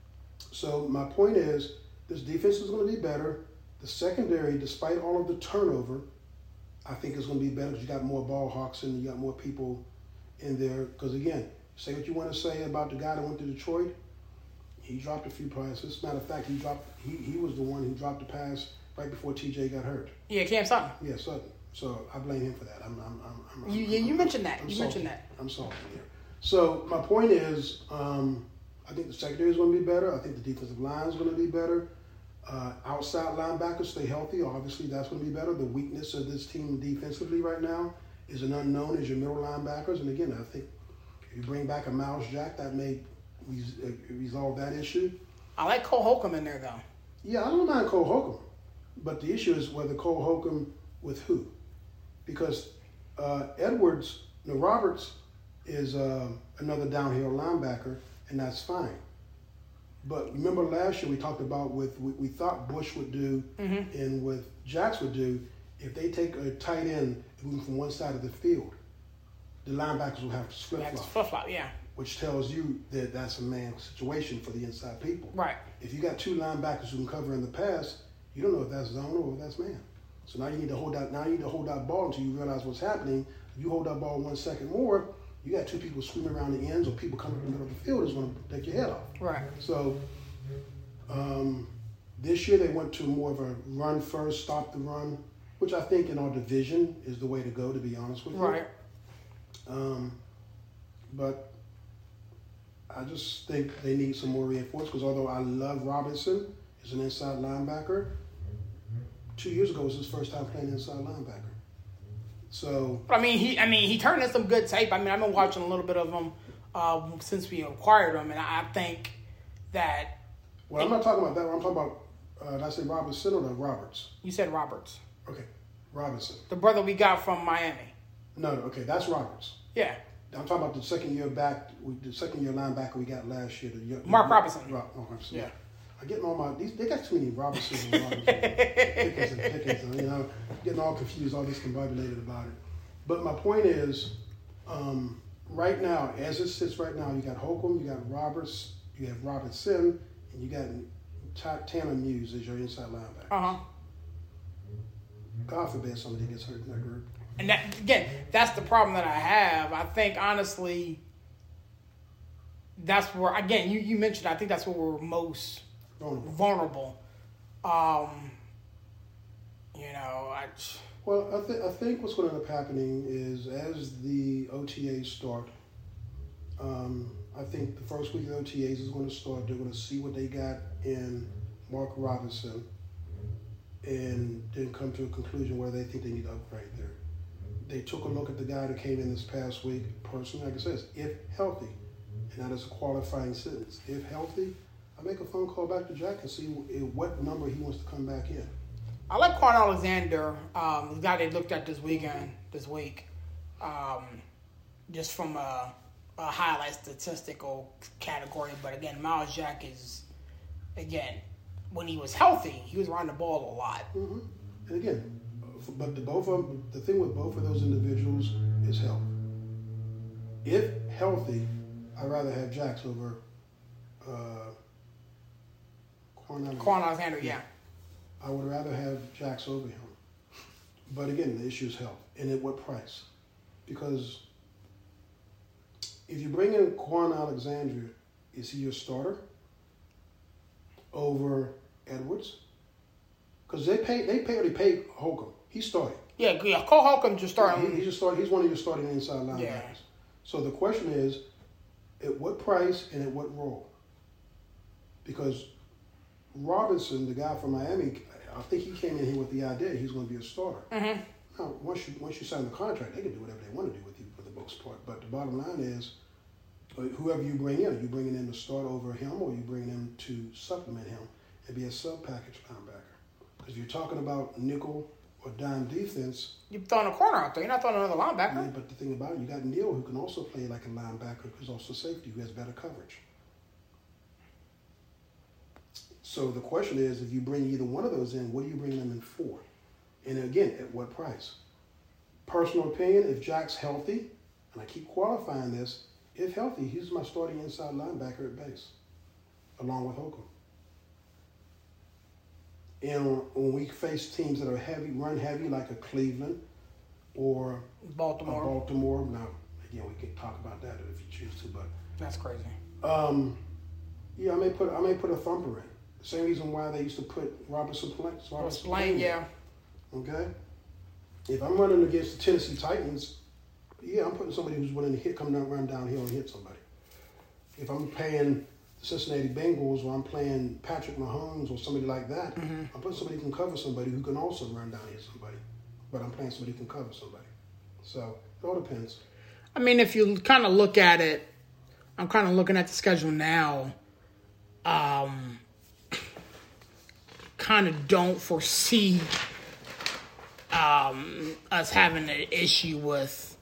So my point is, this defense is going to be better. The secondary, despite all of the turnover, I think is going to be better because you got more ball hawks and you got more people in there. Because again, say what you want to say about the guy that went to Detroit. He dropped a few passes. Matter of fact, he dropped. He, he was the one who dropped the pass right before T J got hurt. Yeah, Cam Sutton. Yeah, Sutton. So I blame him for that. I'm. I'm. I'm, I'm you. Yeah, you I'm, mentioned that. I'm you salty. mentioned that. I'm salty here. So my point is, um, I think the secondary is going to be better. I think the defensive line is going to be better. Uh, outside linebackers stay healthy. Obviously, that's going to be better. The weakness of this team defensively right now is an unknown as your middle linebackers. And again, I think if you bring back a Miles Jack, that may res- uh, resolve that issue. I like Cole Holcomb in there, though. Yeah, I don't mind Cole Holcomb. But the issue is whether Cole Holcomb with who. Because uh, Edwards, no, Roberts is uh, another downhill linebacker, and that's fine. But remember last year we talked about with we, we thought Bush would do mm-hmm. and what Jacks would do, if they take a tight end and move from one side of the field, the linebackers will have to flip-flop. Flip-flop, yeah. Which tells you that that's a man situation for the inside people. Right. If you got two linebackers who can cover in the pass, you don't know if that's zone or if that's man. So now you need to hold that. Now you need to hold that ball until you realize what's happening. If you hold that ball one second more, you got two people swimming around the ends, or people coming from the middle of the field is going to take your head off. Right. So um, this year they went to more of a run first, stop the run, which I think in our division is the way to go. To be honest with you. Right. Um, but I just think they need some more reinforcements because although I love Robinson as an inside linebacker, two years ago was his first time playing inside linebacker. So I mean, he I mean he turned in some good tape. I mean, I've been watching a little bit of him uh, since we acquired him, and I think that. Well, I'm not talking about that. I'm talking about. Uh, did I say Robinson or the Roberts? You said Roberts. Okay, Robinson. The brother we got from Miami. No, no, okay, that's Roberts. Yeah. I'm talking about the second year back, the second year linebacker we got last year. The year, Mark the, Robinson. Rob, oh, Robinson. Yeah. I'm getting all my these. They got too many Robertsons and Robertsons, Pickens and Pickens, and you know, getting all confused, all discombobulated about it. But my point is, um, right now, as it sits right now, you got Holcomb, you got Roberts, you have Robinson, and you got Tanner Muse as your inside linebacker. Uh huh. God forbid somebody gets hurt in that group. And that, again, that's the problem that I have. I think, honestly, that's where, again, you, you mentioned, I think that's where we're most vulnerable. vulnerable. Um, you know, I... Well, I, th- I think what's going to end up happening is as the O T As start, um, I think the first week of O T As is going to start. They're going to see what they got in Mark Robinson and then come to a conclusion where they think they need to upgrade there. They took a look at the guy that came in this past week. Personally, like I said, if healthy, and that is a qualifying sentence, if healthy, I make a phone call back to Jack and see what number he wants to come back in. I like Quan Alexander, um, the guy they looked at this weekend, this week, um, just from a, a highlight statistical category. But again, Miles Jack is, again, when he was healthy, he was around the ball a lot. Mm-hmm. And again, but the both of them, the thing with both of those individuals is health. If healthy, I'd rather have Jax over uh, Quan Alexander. Quan Alexander, yeah. I would rather have Jax over him. But again, the issue is health. And at what price? Because if you bring in Quan Alexander, is he your starter over Edwards? Because they pay, they pay, they paid Holcomb. He started. Yeah, yeah. Cole Holcomb just started. He, he just started. He's one of your starting inside linebackers. Yeah. So the question is, at what price and at what role? Because Robinson, the guy from Miami, I think he came in here with the idea he's going to be a starter. Mm-hmm. Now, once you once you sign the contract, they can do whatever they want to do with you for the most part. But the bottom line is, whoever you bring in, are you bringing in to start over him, or are you bringing him to supplement him and be a sub-package linebacker? Because you're talking about nickel or dime defense. You're throwing a corner out there. You're not throwing another linebacker. Yeah, but the thing about it, you got Neal who can also play like a linebacker, who's also safety, who has better coverage. So the question is, if you bring either one of those in, what are you bringing them in for? And again, at what price? Personal opinion, if Jack's healthy, and I keep qualifying this, if healthy, he's my starting inside linebacker at base, along with Holcomb. And when we face teams that are heavy, run heavy, like a Cleveland or Baltimore, a Baltimore. Now, again, we can talk about that if you choose to, but that's crazy. Um, yeah, I may put I may put a thumper in. The same reason why they used to put Robertson Plain. Robertson Plain, yeah. Okay. If I'm running against the Tennessee Titans, yeah, I'm putting somebody who's willing to hit, come down, run downhill and hit somebody. If I'm playing the Cincinnati Bengals or I'm playing Patrick Mahomes or somebody like that, mm-hmm. I'm putting somebody who can cover somebody who can also run down and hit somebody. But I'm playing somebody who can cover somebody. So it all depends. I mean, if you kind of look at it, I'm kind of looking at the schedule now. Um, kind of don't foresee um, us having an issue with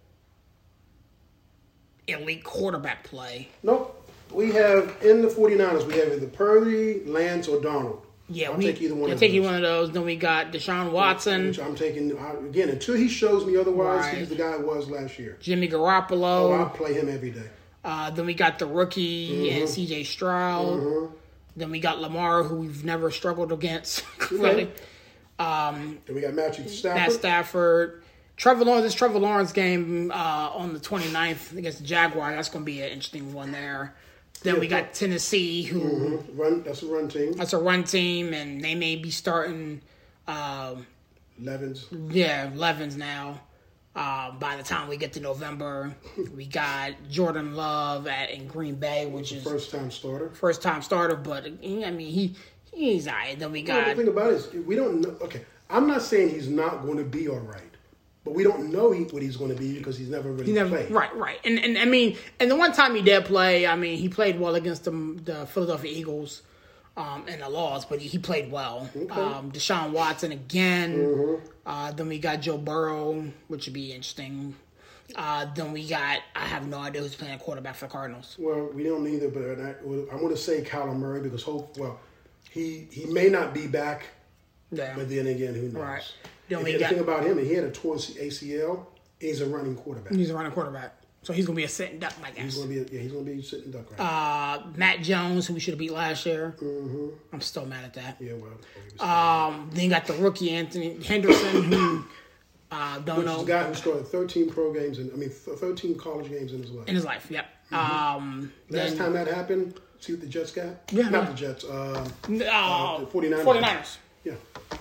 elite quarterback play. Nope. We have, in the 49ers, we have either Purdy, Lance, or Donald. Yeah, I'll we, take either one I'll of take those. either one of those. Then we got Deshaun Watson. Which I'm taking, again, until he shows me otherwise, Right. he's the guy I was last year. Jimmy Garoppolo. Oh, I'll play him every day. Uh, then we got the rookie Mm-hmm. and C J Stroud. Mm-hmm. Then we got Lamar, who we've never struggled against. really. Um, Then we got Matthew Stafford. Matt Stafford. Trevor Lawrence, this Trevor Lawrence game uh, on the twenty-ninth against the Jaguars, that's going to be an interesting one there. Then Yeah, we got Tennessee, who Mm-hmm. Run. That's a run team. that's a run team, and they may be starting, um, Levens. yeah, Levens now. Uh, by the time we get to November, we got Jordan Love at in Green Bay, which is First time starter. first time starter, but I mean he he's all right. Then we Well, got the thing about it is, we don't know. Okay, I'm not saying he's not going to be all right, but we don't know he, what he's going to be because he's never really he never played. right right and and I mean and the one time he did play, I mean he played well against the the Philadelphia Eagles. Um, in the loss, but he, he played well. Okay. Um, Deshaun Watson again. Mm-hmm. Uh, then we got Joe Burrow, which would be interesting. Uh, then we got, I have no idea who's playing quarterback for the Cardinals. Well, we don't either, but I, I'm going to say Kyler Murray because hope. Well, he he may not be back, Yeah. but then again, who knows? Right. The And only the guy- thing about him, he had a torn A C L. He's a running quarterback. He's a running quarterback. So he's going to be a sitting duck, I He's guess. gonna be a, yeah, he's gonna be sitting duck right now. Uh, Matt Jones, who we should have beat last year. Mm-hmm. I'm still mad at that. Yeah, well, he was- Um, then you got the rookie Anthony Henderson, who uh, don't which know is a guy who started thirteen pro games and I mean th- thirteen college games in his life. in his life. Yep. Um, Last then, time that happened, see what the Jets got? Yeah, not yeah. the Jets. Uh, uh, the 49ers. 49ers. yeah,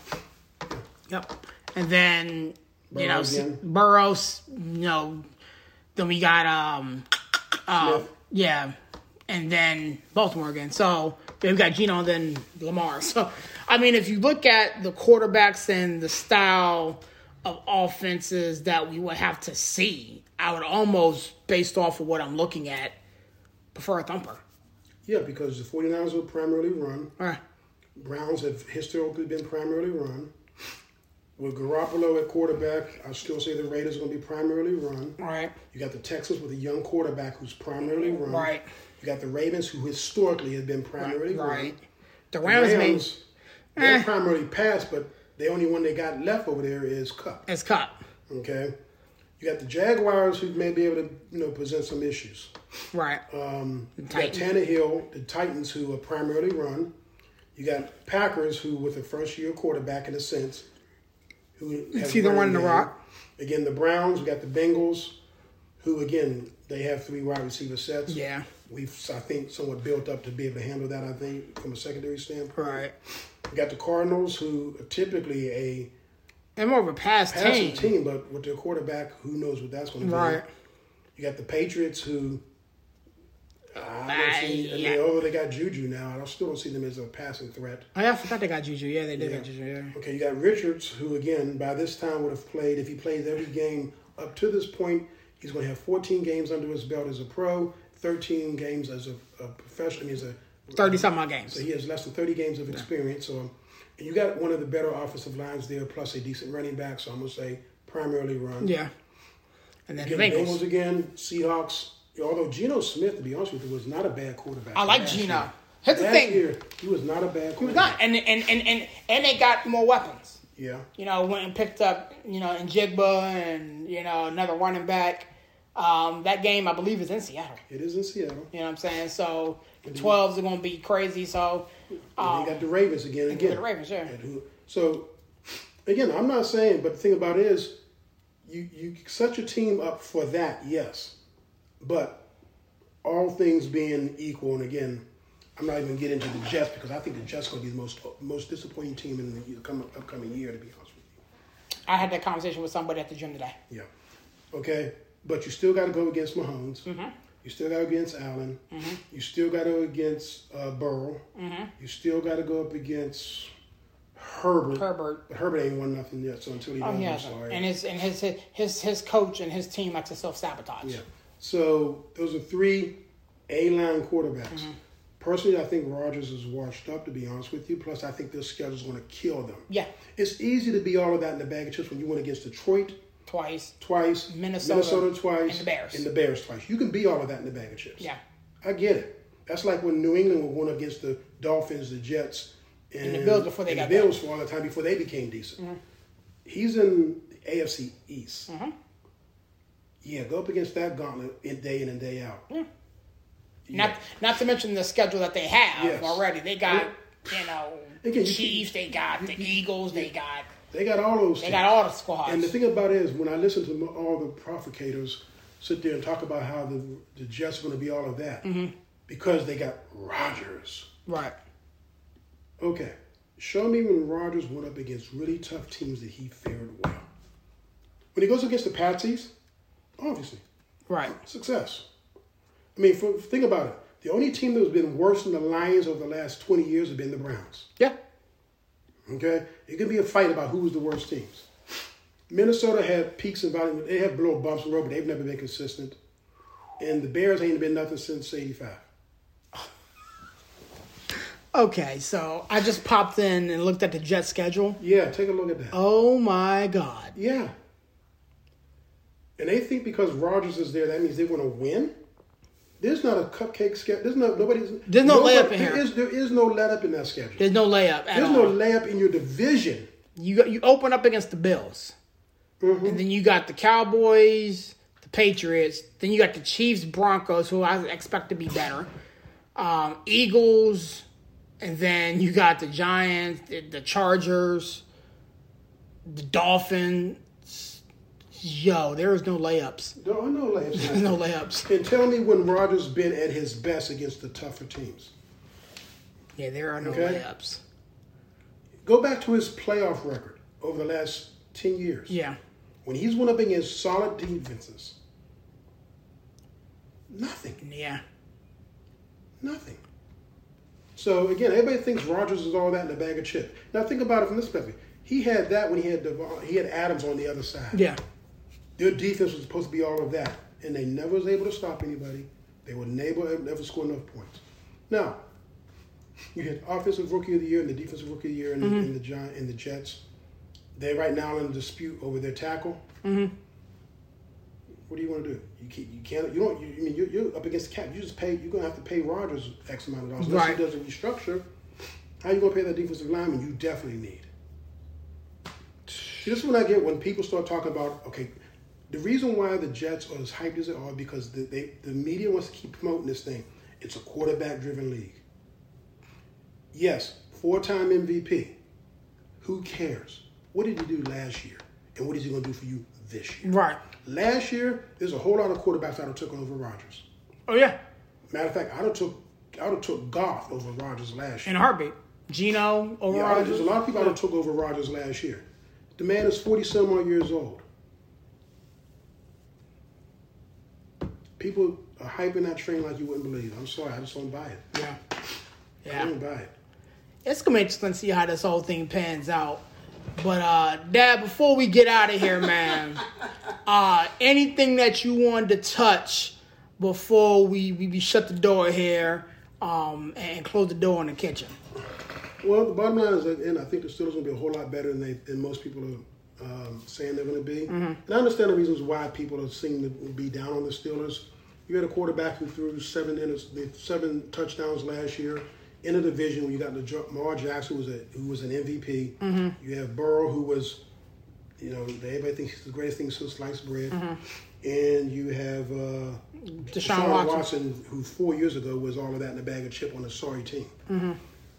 Yep. And then you know Burrow again. Burrows. You know, then we got um, uh, Smith. yeah, and then Baltimore again. So then we got Geno and then Lamar. So I mean, if you look at the quarterbacks and the style of offenses that we would have to see, I would almost, based off of what I'm looking at, prefer a thumper. yeah, because the 49ers will primarily run. All right. Browns have historically been primarily run. With Garoppolo at quarterback, I still say the Raiders are going to be primarily run. All right. You got the Texans with a young quarterback who's primarily run. Right. You got the Ravens, who historically have been primarily run. Right. The The Rams, made Rams, they're Eh. primarily pass, but the only one they got left over there is Cup. as cut. Okay. You got the Jaguars, who may be able to, you know, present some issues. Right. Um, you got Titans. Tannehill, the Titans, who are primarily run. You got Packers, who with a first-year quarterback in a sense, who has See them running the game. rock. Again, the Browns. We got the Bengals, who again they have three wide receiver sets. Yeah. We've I think somewhat built up to be able to handle that. I think from a secondary standpoint. Right. We got the Cardinals, who are typically a And more of a pass passing team. team, but with their quarterback, who knows what that's going to be. Right. You got the Patriots, who I Uh, don't see, I mean, yeah. although they got Juju now, I still don't see them as a passing threat. Oh, yeah, I forgot they got Juju. Yeah, they did Yeah. got Juju. Yeah. Okay, you got Richards, who again by this time would have played. If he plays every game up to this point, he's going to have fourteen games under his belt as a pro, thirteen games as a, a professional. I mean, as a thirty-something odd games. So he has less than thirty games of experience. So, and you got one of the better offensive lines there, plus a decent running back. So I'm going to say primarily run. Yeah. And then Again, the Bengals Bengals. again, Seahawks. Although Geno Smith, to be honest with you, was not a bad quarterback. I like last Geno. year. Here's the Last thing. year, he was not a bad quarterback. He was not. And, and, and, and, and they got more weapons. Yeah. You know, went and picked up, you know, Njigba and, you know, another running back. Um, that game, I believe, is in Seattle. It is in Seattle. You know what I'm saying? So the twelves are going to be crazy. So, And um, they got the Ravens again. and again. the Ravens, yeah. And who- So, again, I'm not saying, but the thing about it is, you, you set your team up for that, yes. But all things being equal, and again, I'm not even getting into the Jets because I think the Jets are going to be the most most disappointing team in the year- come, upcoming year, to be honest with you. I had that conversation with somebody at the gym today. Yeah. Okay. But you still got to go against Mahomes. Mm-hmm. You still got to go against Allen. Mm-hmm. You still got to go against uh, Burrow. Mm-hmm. You still got to go up against Herbert. Herbert. But Herbert ain't won nothing yet, so until he Oh, does, yeah. I'm sorry. And his and his his his coach and his team like to self sabotage. Yeah. So those are three A-line quarterbacks. Mm-hmm. Personally, I think Rodgers is washed up, to be honest with you. Plus, I think their schedule is going to kill them. Yeah. It's easy to be all of that in the bag of chips when you went against Detroit Twice. twice, Minnesota, Minnesota twice, and the Bears. and the Bears twice. You can be all of that in the bag of chips. Yeah. I get it. That's like when New England won against the Dolphins, the Jets, and, And the Bills before they and got the Bills for all the time before they became decent. Mm-hmm. He's in the A F C East. Mm-hmm. Yeah, go up against that gauntlet in day in and day out. Yeah. Yeah. Not not to mention the schedule that they have Yes. already. They got, you know, Again, you Chiefs, they got the Eagles, they got They got all those. they things. got all the squads. And the thing about it is, when I listen to all the provocators sit there and talk about how the the Jets are going to be all of that, Mm-hmm. because they got Rodgers. Right. Okay, show me when Rodgers went up against really tough teams that he fared well. When he goes against the Patsies, obviously, Right. success. I mean, for, think about it. The only team that has been worse than the Lions over the last twenty years have been the Browns. Yeah. Okay? It could be a fight about who was the worst teams. Minnesota had peaks and valleys. They have little bumps in the road, but they've never been consistent. And the Bears ain't been nothing since eighty-five. Okay, so I just popped in and looked at the Jet schedule. Yeah, take a look at that. Oh my God. Yeah. And they think because Rodgers is there, that means they want to win? There's not a cupcake schedule. There's no nobody's. There's no nobody, layup in there here. Is, there is no let up in that schedule. There's no layup. At There's all. no layup in your division. You got, you open up against the Bills, Mm-hmm. and then you got the Cowboys, the Patriots. Then you got the Chiefs, Broncos, who I expect to be better. Um, Eagles, and then you got the Giants, the, the Chargers, the Dolphins. Yo, there is no layups. There are no layups. There's no layups. And tell me when Rodgers been at his best against the tougher teams. Yeah, there are no Okay. layups. Go back to his playoff record over the last ten years. Yeah. When he's went up against solid defenses, nothing. Yeah. Nothing. So, again, everybody thinks Rodgers is all that in a bag of chips. Now, think about it from this perspective. He had that when he had Devon, he had Adams on the other side. Yeah. Their defense was supposed to be all of that, and they never was able to stop anybody. They would never, never score enough points. Now, you had Offensive Rookie of the Year and the Defensive Rookie of the Year in, Mm-hmm. the, in the Giant in the Jets. They're right now in a dispute over their tackle. Mm-hmm. What do you want to do? You can't. You can't. You don't. You, I mean, you're, you're up against the cap. You just pay. You're gonna have to pay Rodgers X amount of dollars. Unless Right. he does a restructure. How you gonna pay that defensive lineman? You definitely need. See, this is what I get when people start talking about. Okay, the reason why the Jets are as hyped as they are because the they, the media wants to keep promoting this thing. It's a quarterback-driven league. Yes, four-time M V P. Who cares? What did he do last year, and what is he gonna do for you this year? Right. Last year, there's a whole lot of quarterbacks that have taken over Rodgers. Oh, yeah. Matter of fact, I'd have took I'd have took Goff over Rodgers last In year. a heartbeat. Gino over Yeah, I- Rodgers. there's a lot of people I'd have took over Rodgers last year. The man is forty some odd years old. People are hyping that train like you wouldn't believe. I'm sorry, I just don't buy it. Yeah. I Yeah. don't buy it. It's going to be interesting to see how this whole thing pans out. But, uh, Dad, before we get out of here, man, uh, anything that you wanted to touch before we, we, we shut the door here um, and close the door in the kitchen? Well, the bottom line is, that, and I think the Steelers will be a whole lot better than they than most people are um, saying they're going to be. Mm-hmm. And I understand the reasons why people are seem to be down on the Steelers. You had a quarterback who threw seven inter- seven touchdowns last year in a division where you got Lamar Jackson, who was a who was an M V P. Mm-hmm. You have Burrow, who was, you know, everybody thinks he's the greatest thing since sliced bread. Mm-hmm. And you have uh, Deshaun, Deshaun Watson. Watson, who four years ago was all of that in a bag of chip on a sorry team. Mm-hmm.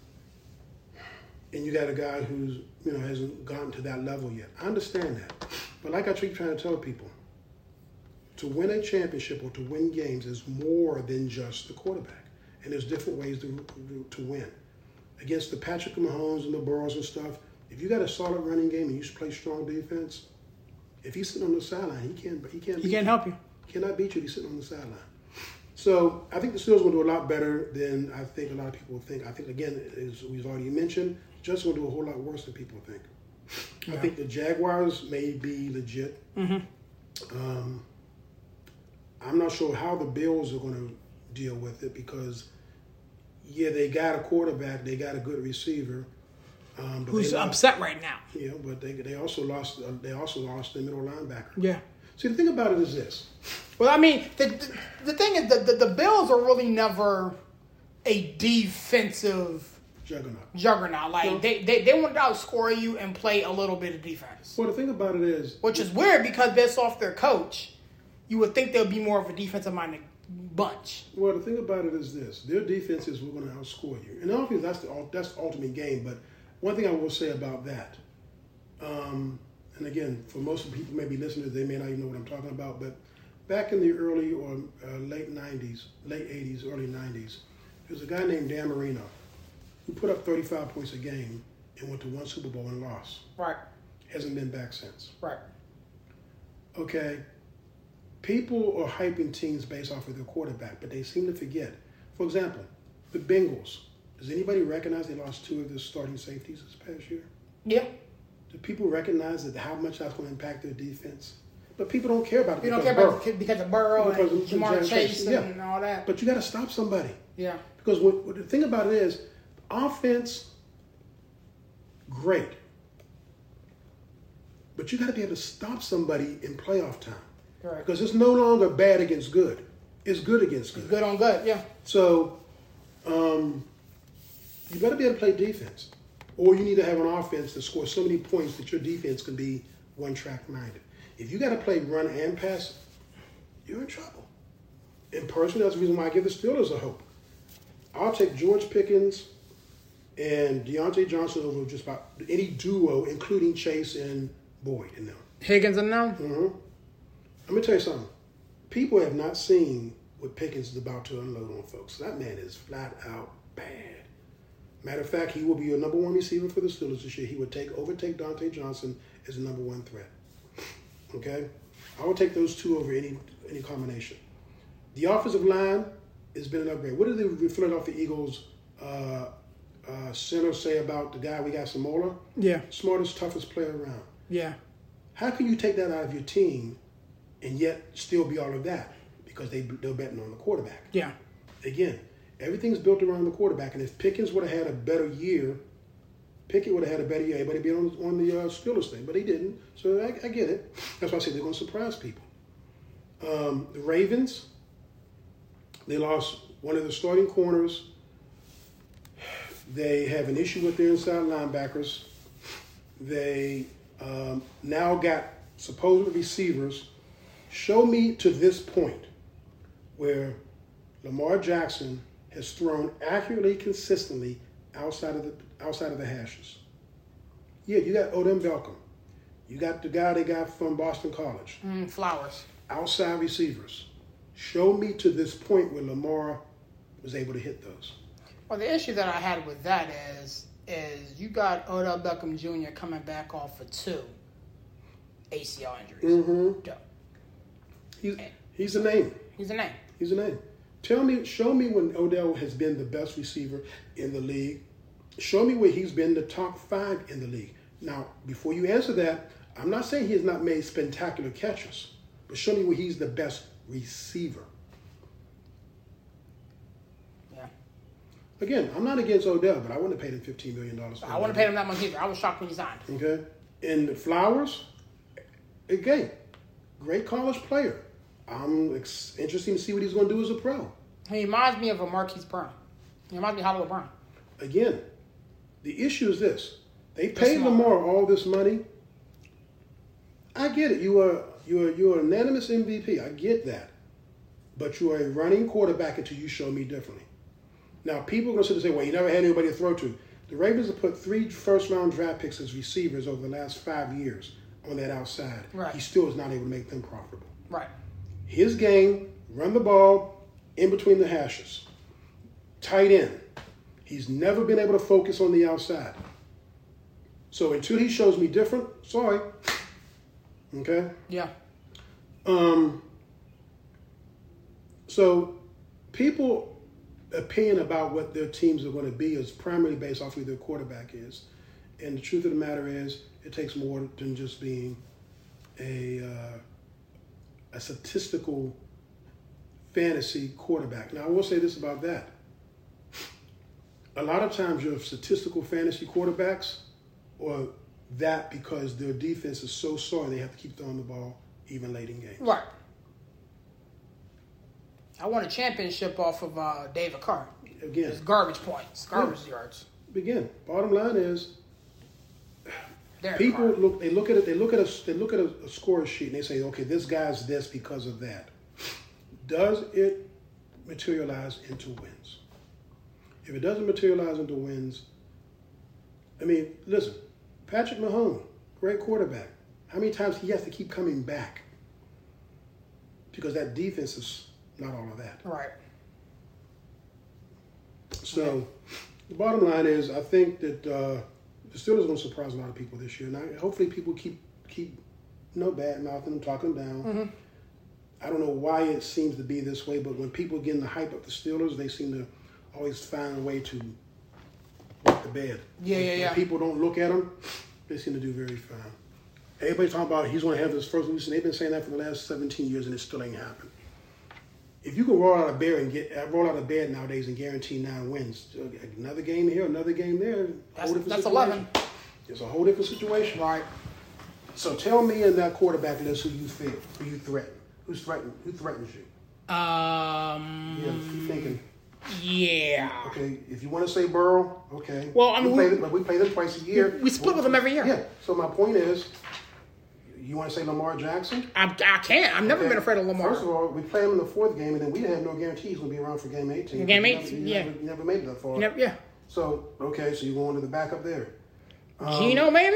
And you got a guy who's, you know, hasn't gotten to that level yet. I understand that. But like I keep trying to tell people, to win a championship or to win games is more than just the quarterback. And there's different ways to to win. Against the Patrick Mahomes and the Burrows and stuff, if you got a solid running game and you play strong defense, if he's sitting on the sideline, he can't he can't He beat can't you. help you. He cannot beat you if he's sitting on the sideline. So I think the Steelers will do a lot better than I think a lot of people think. I think, again, as we've already mentioned, just will do a whole lot worse than people think. Yeah. I think the Jaguars may be legit. Mm-hmm. Um, I'm not sure how the Bills are going to deal with it because, yeah, they got a quarterback, they got a good receiver. Um, but Who's they lost, upset right now? Yeah, but they they also lost uh, they also lost their middle linebacker. Yeah. See, the thing about it is this. Well, I mean, the the, the thing is that the, the Bills are really never a defensive Juggernaut. juggernaut. Like, No. they, they, they want to outscore you and play a little bit of defense. Well, the thing about it is, Which is weird because based off their coach, you would think they'll be more of a defensive-minded bunch. well, the thing about it is this: their defense is we're going to outscore you, and obviously that's the that's the ultimate game. But one thing I will say about that, um, and again, for most of the people maybe listeners, they may not even know what I'm talking about. But back in the early or uh, late nineties, late eighties, early nineties, there was a guy named Dan Marino who put up thirty-five points a game and went to one Super Bowl and lost. Right, Hasn't been back since. right. Okay, people are hyping teams based off of their quarterback, but they seem to forget. For example, the Bengals. Does anybody recognize they lost two of their starting safeties this past year? Yeah. Do people recognize that how much that's going to impact their defense? But people don't care about it. You don't because care Burrow. about it because of Burrow Because and of Jamar Jamar Chase Chase, and, yeah. all that. But you got to stop somebody. Yeah. Because what, what the thing about it is, offense, great. But you got to be able to stop somebody in playoff time. Correct. Because it's no longer bad against good. is good against good. It's good on good, yeah. So, um, you better be able to play defense. Or you need to have an offense that scores so many points that your defense can be one-track minded. If you got to play run and pass, you're in trouble. And personally, that's the reason why I give the Steelers a hope. I'll take George Pickens and Deontay Johnson over just about any duo, including Chase and Boyd in them. Higgins and them? Mm-hmm. Let me tell you something. People have not seen what Pickens is about to unload on folks. That man is flat out bad. Matter of fact, he will be your number one receiver for the Steelers this year. He would take overtake Deontay Johnson as the number one threat. Okay? I would take those two over any any combination. The offensive line has been an upgrade. What did the Philadelphia Eagles uh, uh, center say about the guy we got, Samola? Yeah. Smartest, toughest player around. Yeah. How can you take that out of your team and yet still be all of that? Because they, they're betting on the quarterback. Yeah. Again, everything's built around the quarterback. And if Pickens would have had a better year, Pickett would have had a better year. Everybody be on, on the uh, Steelers thing, but he didn't. So I, I get it. That's why I say they're going to surprise people. Um, the Ravens, they lost one of the starting corners. They have an issue with their inside linebackers. They um, now got supposed receivers. Show me to this point where Lamar Jackson has thrown accurately, consistently outside of the outside of the hashes. Yeah, you got Odell Beckham. You got the guy they got from Boston College. Mm, Flowers. Outside receivers. Show me to this point where Lamar was able to hit those. Well, the issue that I had with that is, is you got Odell Beckham Junior coming back off for two A C L injuries. Mm-hmm. He's, he's a name. He's a name. He's a name. Tell me, show me when Odell has been the best receiver in the league. Show me where he's been the top five in the league. Now, before you answer that, I'm not saying he has not made spectacular catches, but show me where he's the best receiver. Yeah. Again, I'm not against Odell, but I wouldn't have paid him fifteen million dollars. I wouldn't have paid him that much either. I was shocked when he signed. Okay. And Flowers, again, great college player. I'm ex- interested to see what he's going to do as a pro. He reminds me of a Marquise Brown. He reminds me of Hollywood Brown. Again, the issue is this. They paid Lamar all this money. I get it. You are you are you are an unanimous M V P. I get that. But you are a running quarterback until you show me differently. Now, people are going to sit and say, well, you never had anybody to throw to. The Ravens have put three first-round draft picks as receivers over the last five years on that outside. Right. He still is not able to make them profitable. Right. His game, run the ball in between the hashes. Tight end. He's never been able to focus on the outside. So until he shows me different, sorry. Okay? Yeah. Um. So people opinion about what their teams are going to be is primarily based off of who their quarterback is. And the truth of the matter is, it takes more than just being a uh, a statistical fantasy quarterback. Now, I will say this about that. A lot of times your statistical fantasy quarterbacks are that because their defense is so sorry they have to keep throwing the ball even late in games. Right. I won a championship off of uh, David Carr. Again. It's garbage points, garbage yeah. yards. Again, bottom line is Derek people Carr. look they look at it they look at a they look at a, a score sheet and they say, okay, this guy's this because of that. Does it materialize into wins? If it doesn't materialize into wins, I mean, listen, Patrick Mahomes, great quarterback. How many times he has to keep coming back? Because that defense is not all of that. Right. So, okay. The bottom line is, I think that uh, the Steelers are going to surprise a lot of people this year. Now, hopefully people keep, keep no bad mouthing them, talking them down. Mm-hmm. I don't know why it seems to be this way, but when people get in the hype of the Steelers, they seem to always find a way to wet the bed. Yeah, when, yeah, yeah. When people don't look at them, they seem to do very fine. Everybody's talking about he's going to have his first losing. They've been saying that for the last seventeen years, and it still ain't happened. If you can roll out of bed and get roll out of bed nowadays and guarantee nine wins, another game here, another game there, that's, whole that's situation. eleven. It's a whole different situation. Right. So tell me in that quarterback list who you fear, who you threaten, who's threatened, who threatens you. Um. Yeah, keep thinking. Yeah. Okay, if you want to say Burrow, okay. Well, I mean, we play, we, them, we play them twice a year. We split with them every year. Yeah. So my point is, you want to say Lamar Jackson? I, I can't. I've never okay. been afraid of Lamar. First of all, we play him in the fourth game, and then we have no guarantee he's going to be around for game eighteen. Game you eighteen, never, you yeah. Never, you never made it that far. Never, yeah. So okay, so you go into the backup there. Um, Gino, maybe.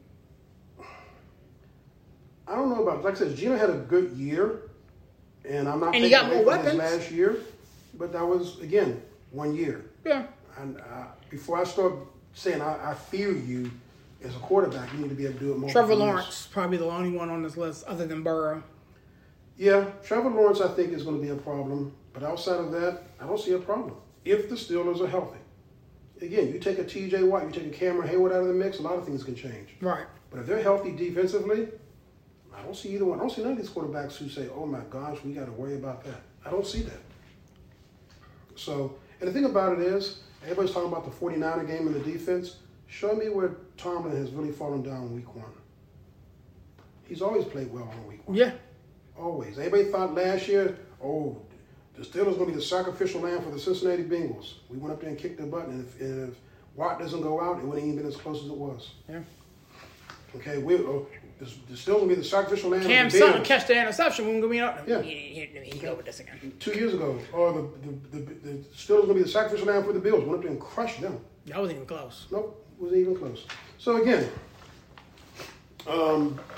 I don't know about. Like I said, Gino had a good year, and I'm not. And he got away more from his weapons last year, but that was again one year. Yeah. And uh, before I start saying I, I fear you as a quarterback, you need to be able to do it more. Trevor Lawrence, probably the only one on this list other than Burrow. Yeah, Trevor Lawrence I think is going to be a problem, but outside of that, I don't see a problem if the Steelers are healthy. Again, you take a T J Watt, you take a Cameron Hayward out of the mix, a lot of things can change. Right. But if they're healthy defensively, I don't see either one. I don't see none of these quarterbacks who say, "Oh my gosh, we got to worry about that." I don't see that. So, and the thing about it is, everybody's talking about the forty-niner game and the defense. Show me where Tomlin has really fallen down week one. He's always played well on week one. Yeah. Always. Everybody thought last year, oh, the Steelers going to be the sacrificial lamb for the Cincinnati Bengals. We went up there and kicked their butt, and if, if Watt doesn't go out, it wouldn't even been as close as it was. Yeah. Okay, we oh, the, the Steelers going to be the sacrificial lamb. Cam of the Sutton Bills. catch the interception. We're going to be up. Yeah. He go with this again. Two years ago, or the the, the, the Steelers going to be the sacrificial lamb for the Bills. Went up there and crushed them. That wasn't even close. Nope, wasn't even close. So again, um,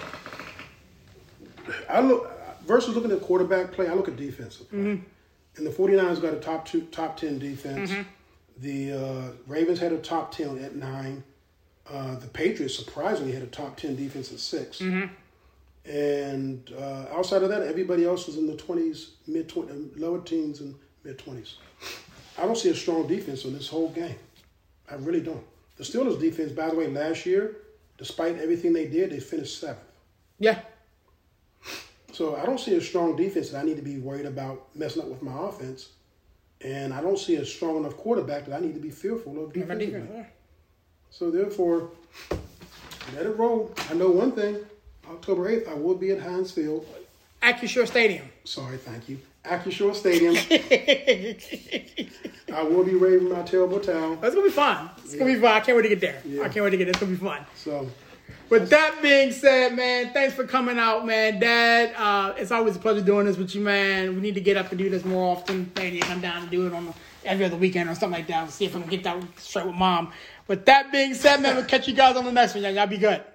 I look versus looking at quarterback play. I look at defensive play. Mm-hmm. And the forty-niners got a top two, top ten defense. Mm-hmm. The uh, Ravens had a top ten at nine. Uh, the Patriots surprisingly had a top ten defense at six. Mm-hmm. And uh, outside of that, everybody else was in the twenties, mid twenties, lower teens and mid twenties. I don't see a strong defense on this whole game. I really don't. The Steelers' defense, by the way, last year, despite everything they did, they finished seventh. Yeah. So I don't see a strong defense that I need to be worried about messing up with my offense. And I don't see a strong enough quarterback that I need to be fearful of defensively. Yeah. So therefore, let it roll. I know one thing. October eighth, I will be at Heinz Field. Acrisure Stadium. Sorry, thank you. Acrisure Stadium. I will be waving my terrible towel. It's going to be fun. It's yeah. going to be fun. I can't wait to get there. Yeah. I can't wait to get there. It's going to be fun. So, with that being said, man, thanks for coming out, man. Dad, uh, it's always a pleasure doing this with you, man. We need to get up and do this more often. Maybe come down and do it on the, every other weekend or something like that. We'll see if I can get that straight with Mom. With that being said, man, we'll catch you guys on the next one. Y'all be good.